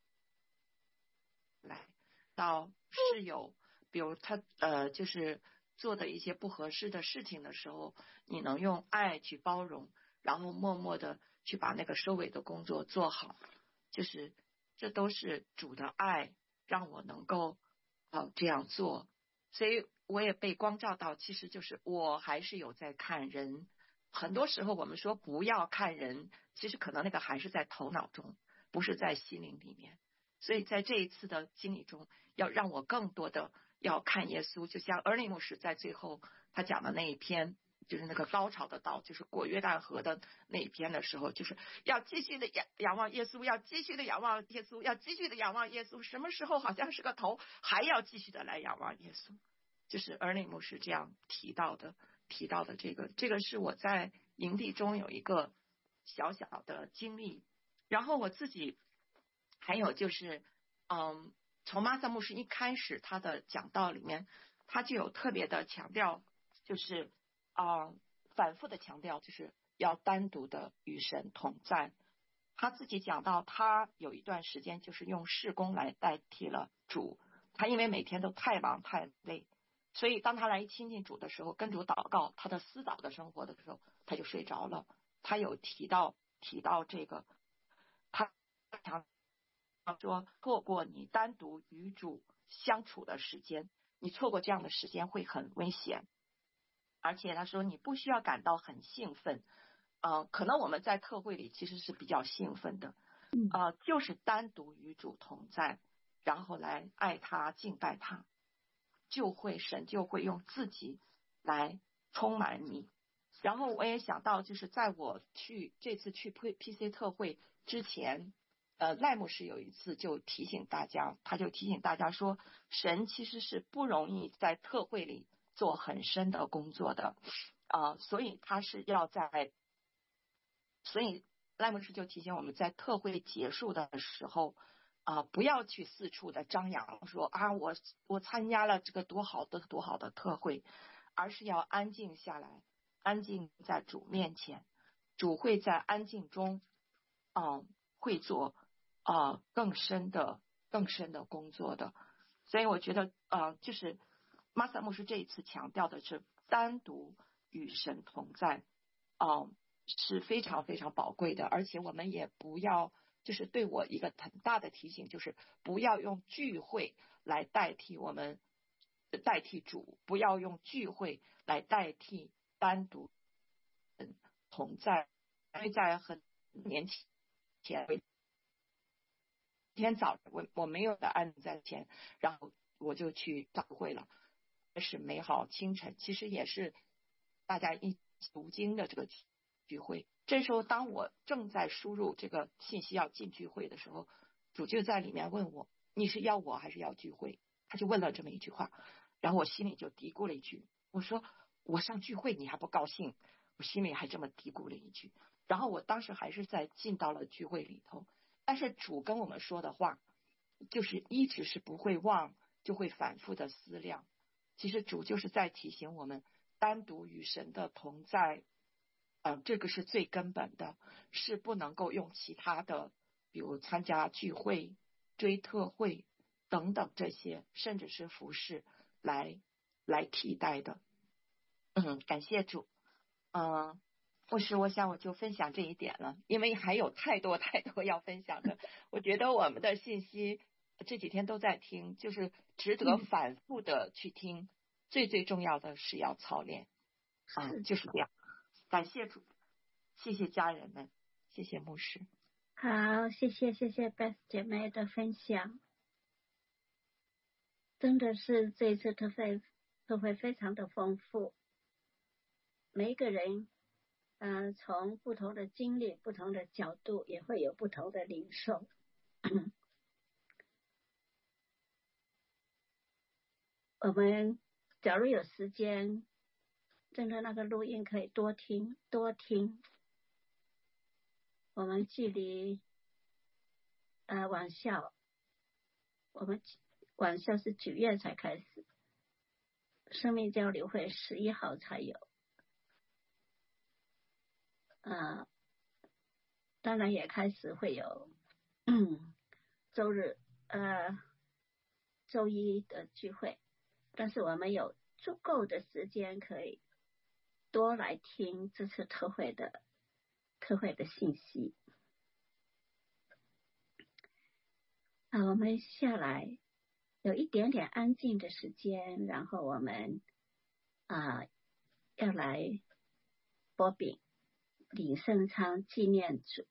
Speaker 5: 来到室友，比如他就是做的一些不合适的事情的时候，你能用爱去包容，然后默默的去把那个收尾的工作做好，就是这都是主的爱让我能够这样做。所以我也被光照到，其实就是我还是有在看人。很多时候我们说不要看人，其实可能那个还是在头脑中，不是在心灵里面。所以在这一次的经历中，要让我更多的要看耶稣，就像尔里牧师在最后他讲的那一篇，就是那个高潮的道，就是过约旦河的那一篇的时候，就是要继续的仰望耶稣，要继续的仰望耶稣，要继续的仰望耶稣，什么时候好像是个头，还要继续的来仰望耶稣，就是尔里牧师这样提到的这个是我在营地中有一个小小的经历。然后我自己还有就是从马萨牧师一开始他的讲道里面，他就有特别的强调，就是反复的强调，就是要单独的与神同在。他自己讲到他有一段时间就是用事工来代替了主，他因为每天都太忙太累，所以当他来亲近主的时候，跟主祷告他的私祷的生活的时候，他就睡着了。他有提到这个，他说错过你单独与主相处的时间，你错过这样的时间会很危险。而且他说你不需要感到很兴奋，可能我们在特会里其实是比较兴奋的，就是单独与主同在，然后来爱他敬拜他，神就会用自己来充满你。然后我也想到，就是在我这次去 PC 特会之前，赖牧师有一次就提醒大家，他就提醒大家说，神其实是不容易在特会里做很深的工作的，所以他是要所以赖牧师就提醒我们在特会结束的时候，不要去四处的张扬说我参加了这个多好的特会，而是要安静下来，安静在主面前，主会在安静中会做更深的工作的。所以我觉得就是马萨牧师这一次强调的是单独与神同在，是非常非常宝贵的。而且我们也不要，就是对我一个很大的提醒，就是不要用聚会来代替主，不要用聚会来代替单独同在。因为在很年前天早我没有的按在前，然后我就去教会了，是美好清晨，其实也是大家一起读经的这个聚会。这时候当我正在输入这个信息要进聚会的时候，主就在里面问我，你是要我还是要聚会？他就问了这么一句话，然后我心里就嘀咕了一句，我说我上聚会你还不高兴？我心里还这么嘀咕了一句。然后我当时还是进到了聚会里头，但是主跟我们说的话就是一直是不会忘，就会反复的思量。其实主就是在提醒我们单独与神的同在，这个是最根本的，是不能够用其他的，比如参加聚会、追特会等等这些，甚至是服事来替代的。感谢主。牧师，我想我就分享这一点了，因为还有太多要分享的。我觉得我们的信息这几天都在听，就是值得反复的去听，最重要的是要操练。就是这样。感谢主，谢谢家人们，谢谢牧师。
Speaker 1: 好，谢谢 Beth 姐妹的分享，真的是这一次特会非常的丰富， 每一个人从不同的经历、不同的角度，也会有不同的领受。我们假如有时间，真的那个录音可以多听多听。我们距离晚校，我们晚校是9月才开始，生命交流会11号才有。当然也开始会有周日周一的聚会，但是我们有足够的时间可以多来听这次特会的信息。我们下来有一点点安静的时间，然后我们要来擘饼领圣餐纪念主。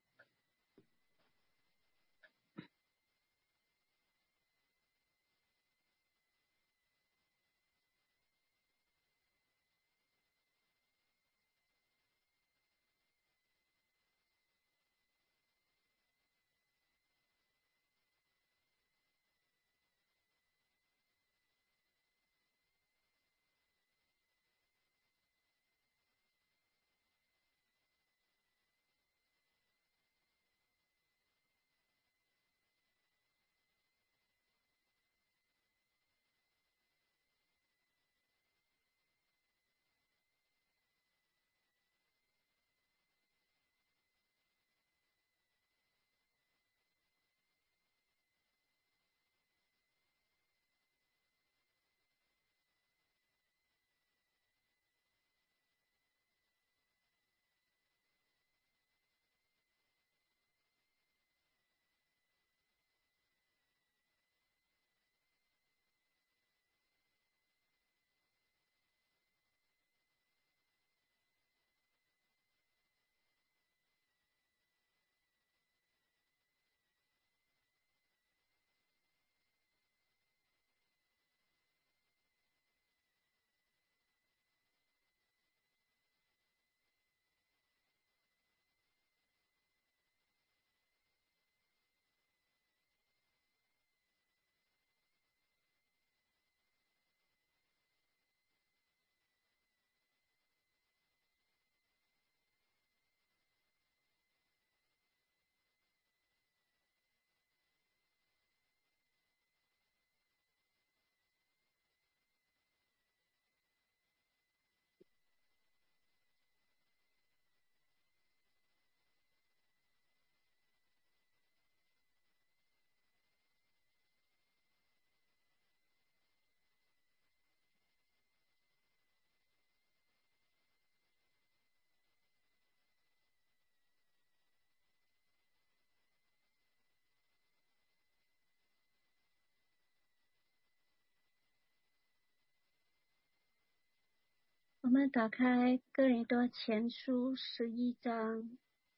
Speaker 1: 我们打开哥林多前书11章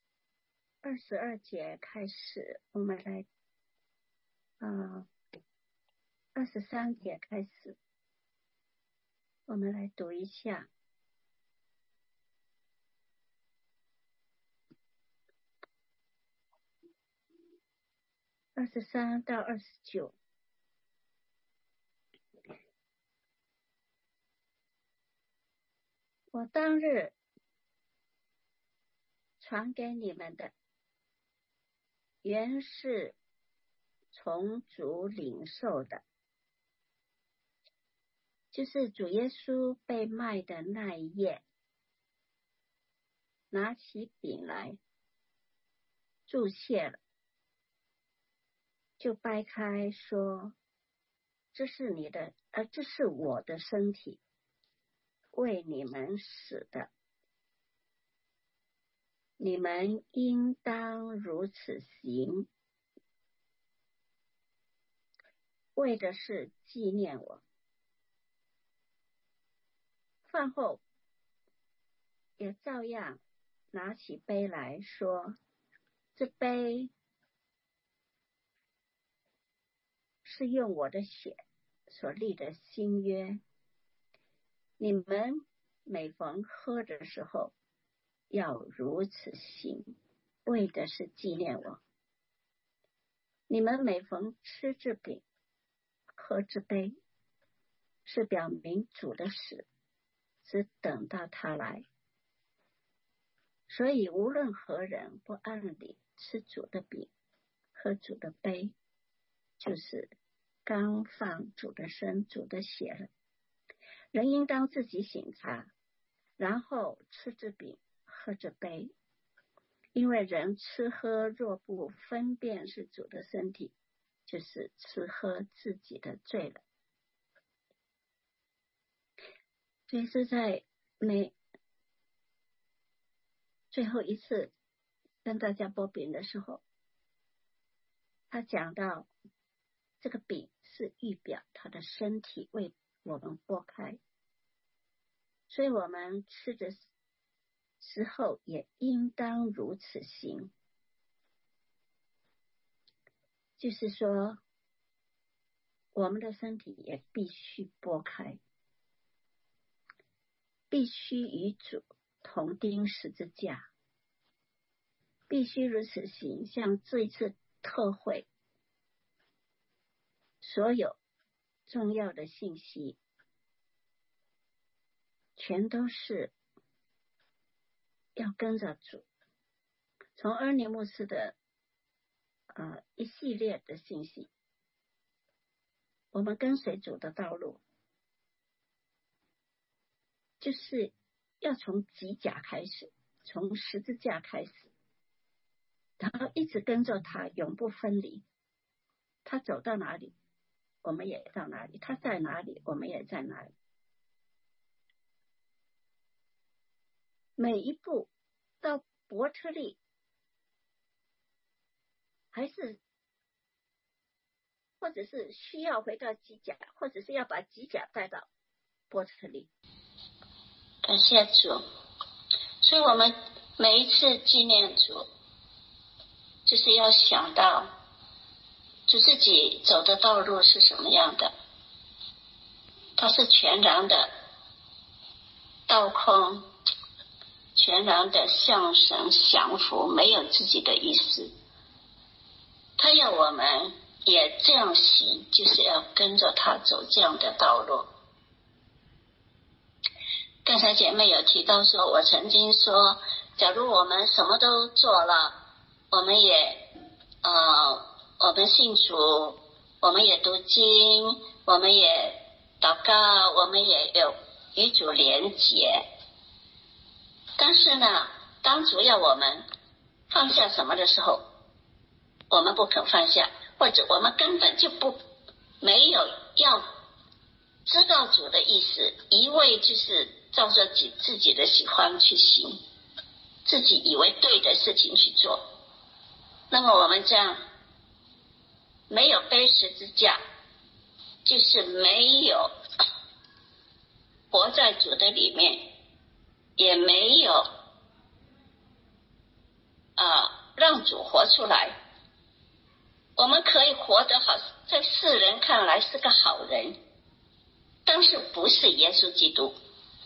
Speaker 1: 22节开始，我们来23节开始，我们来读一下。23到29。我当日传给你们的，原是从主领受的，就是主耶稣被卖的那一夜，拿起饼来，祝谢了，就掰开说：这是我的身体，为你们死的，你们应当如此行，为的是纪念我。饭后也照样拿起杯来说：这杯是用我的血所立的新约，你们每逢喝的时候要如此行，为的是纪念我。你们每逢吃这饼喝这杯，是表明主的死，只等到他来。所以无论何人不按理吃主的饼喝主的杯，就是刚放主的身主的血了。人应当自己省察，然后吃这饼喝这杯。因为人吃喝若不分辨是主的身体，就是吃喝自己的罪了。所以是在最后一次跟大家剥饼的时候，他讲到这个饼是预表他的身体为我们剥开，所以我们吃的时候也应当如此行。就是说我们的身体也必须剥开，必须与主同钉十字架，必须如此行。像这一次特会，所有重要的信息全都是要跟着主。从恩尼牧师的一系列的信息，我们跟随主的道路就是要从极甲开始，从十字架开始，然后一直跟着他，永不分离。他走到哪里我们也到哪里，他在哪里我们也在哪里。每一步到伯特利，还是或者是需要回到基甲，或者是要把基甲带到伯特利。感谢主。所以我们每一次纪念主，就是要想到主自己走的道路是什么样的。他是全然的倒空，全然的向神降服，没有自己的意思。他要我们也这样行，就是要跟着他走这样的道路。刚才姐妹有提到说，我曾经说，假如我们什么都做了，我们信主，我们也读经，我们也祷告，我们也有与主连结。但是呢，当主要我们放下什么的时候，我们不肯放下，或者我们根本就没有要知道主的意思，一味就是照着自己的喜欢去行，自己以为对的事情去做。那么我们这样没有背十字架，就是没有活在主的里面，也没有让主活出来。我们可以活得好，在世人看来是个好人，但是不是耶稣基督。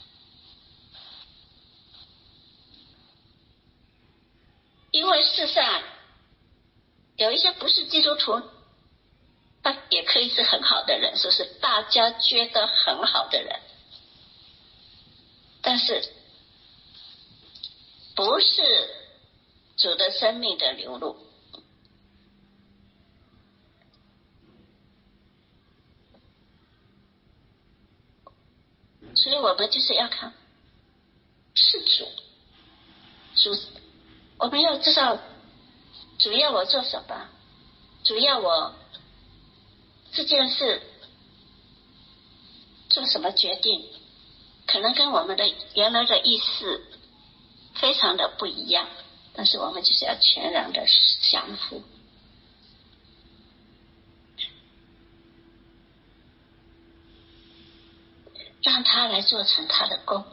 Speaker 1: 因为世上有一些不是基督徒，他也可以是很好的人，说是大家觉得很好的人，但是不是主的生命的流露。所以我们就是要看是主，我们要知道主要我做什么，主要我这件事做什么决定，可能跟我们的原来的意思非常的不一样，但是我们就是要全然的降服。让他来做成他的工。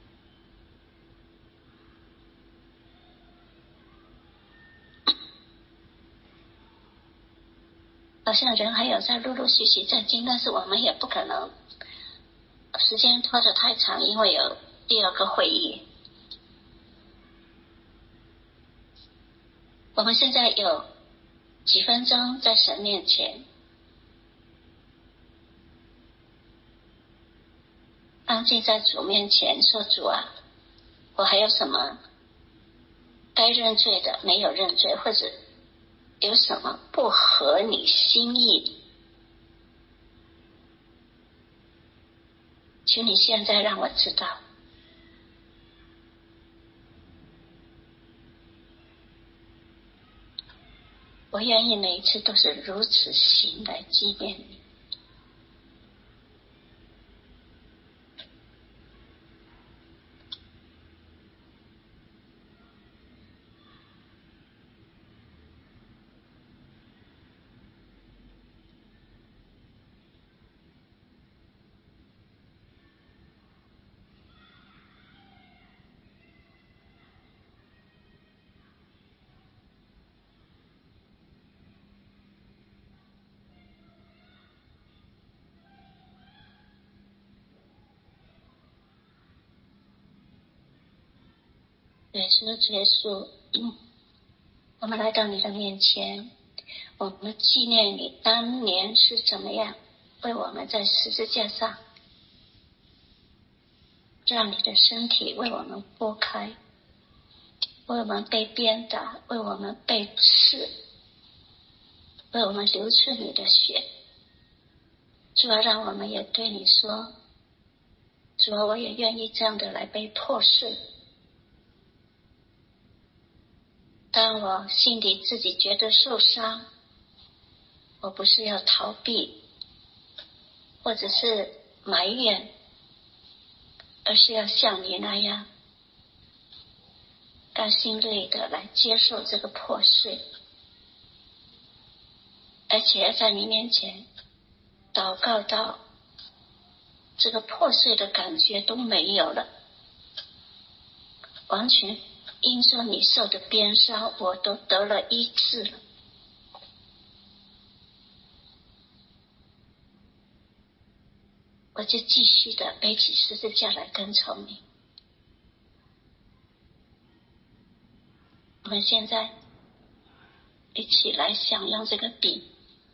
Speaker 1: 好像人还有在陆陆续续在进，但是我们也不可能时间拖得太长，因为有第二个会议。我们现在有几分钟在神面前，安静在主面前说：主啊，我还有什么该认罪的没有认罪，或者有什么不合你心意，请你现在让我知道。我愿意每一次都是如此心来纪念你。对，主耶稣，我们来到你的面前，我们纪念你当年是怎么样为我们在十字架上，让你的身体为我们剥开，为我们被鞭打，为我们被刺，为我们流出你的血。主啊，让我们也对你说，主啊，我也愿意这样的来被破碎。当我心里自己觉得受伤，我不是要逃避或者是埋怨，而是要像你那样甘心乐意的来接受这个破碎，而且在你面前祷告到这个破碎的感觉都没有了，完全因说你受的鞭伤我都得了医治了。我就继续的背起十字架来跟从你。我们现在一起来享用这个饼。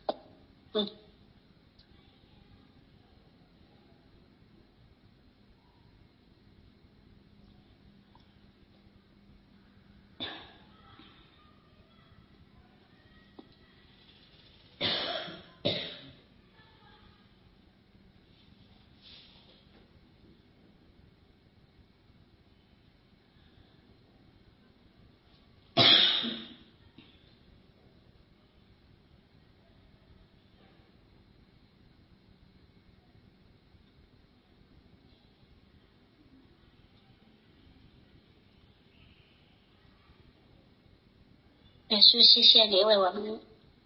Speaker 1: 耶稣，谢谢你为我们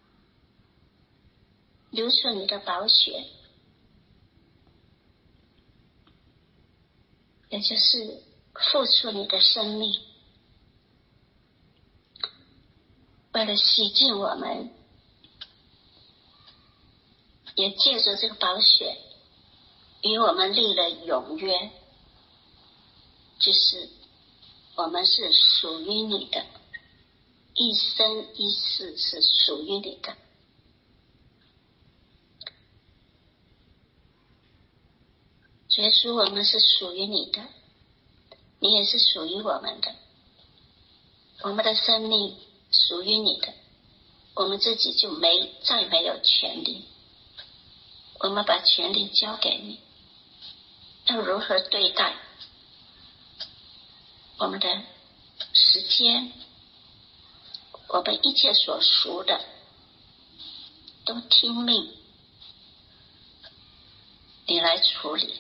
Speaker 1: 流出你的宝血，也就是付出你的生命，为了洗净我们，也借着这个宝血与我们立了永约，就是我们是属于你的，一生一世是属于你的。耶稣，我们是属于你的，你也是属于我们的，我们的生命属于你的，我们自己就再没有权利，我们把权利交给你，要如何对待我们的时间，我们一切所属的都听命你来处理。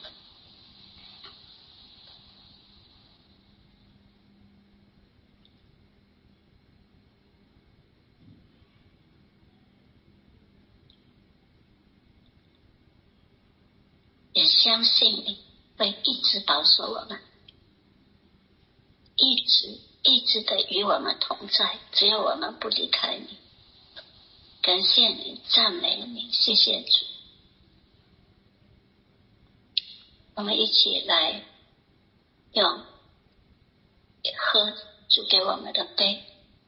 Speaker 1: 也相信你会一直保守我们，一直的与我们同在，只要我们不离开你。感谢你，赞美你，谢谢主。我们一起来用喝主给我们的杯。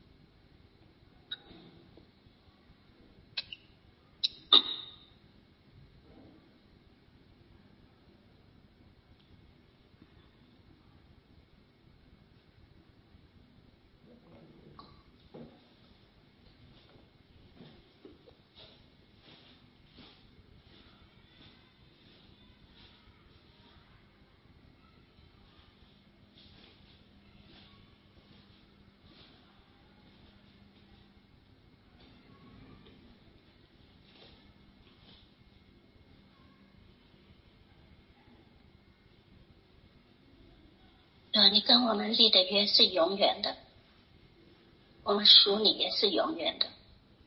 Speaker 1: 你跟我们立的约是永远的，我们属你也是永远的，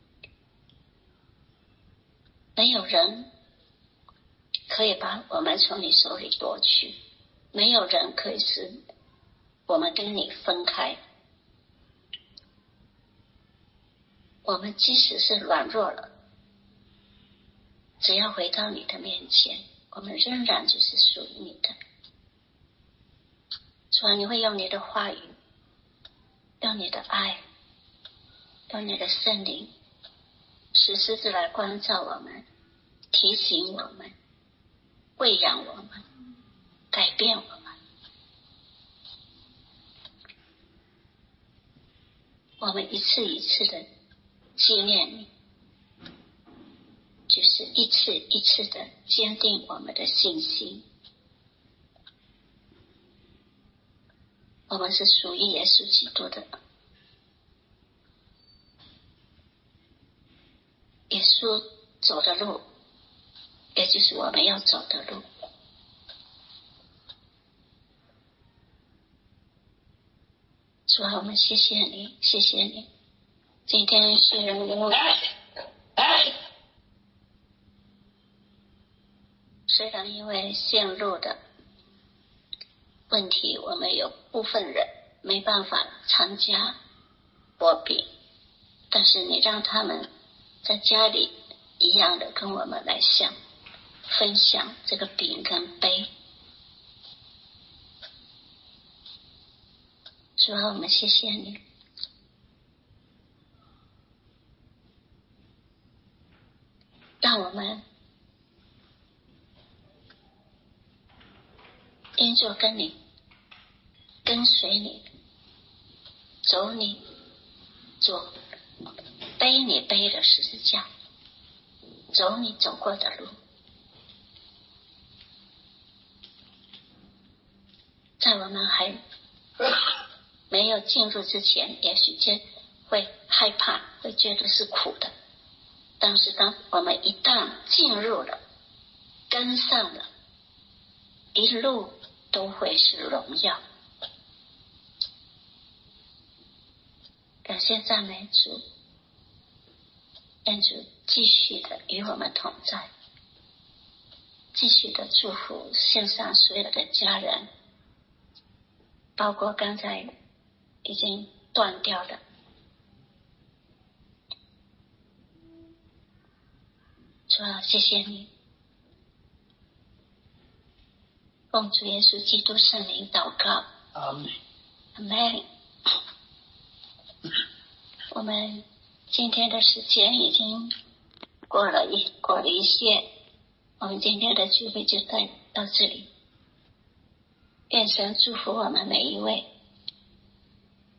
Speaker 1: 没有人可以把我们从你手里夺去，没有人可以使我们跟你分开。我们即使是软弱了，只要回到你的面前，我们仍然就是属于你的。主啊，你会用你的话语，用你的爱，用你的圣灵，时时来关照我们，提醒我们，喂养我们，改变我们。我们一次一次的纪念你，就是一次一次的坚定我们的信心。我们是属于耶稣基督的，耶稣走的路，也就是我们要走的路。主啊，我们谢谢你，谢谢你。今天虽然因为线路的问题，我们有部分人没办法参加擘饼，但是你让他们在家里一样的跟我们来分享这个饼跟杯。主啊，我们谢谢你，让我们因着跟你跟随你，走你做背你背的十字架，走你走过的路，在我们还没有进入之前，也许会害怕，会觉得是苦的，但是当我们一旦进入了，跟上了，一路都会是荣耀。感谢赞美主，愿主继续的与我们同在，继续的祝福线上所有的家人，包括刚才已经断掉的。主啊，谢谢你，奉主耶稣基督圣名祷告，阿们。阿们。我们今天的时间已经过了一些，我们今天的聚会就到这里。愿神祝福我们每一位。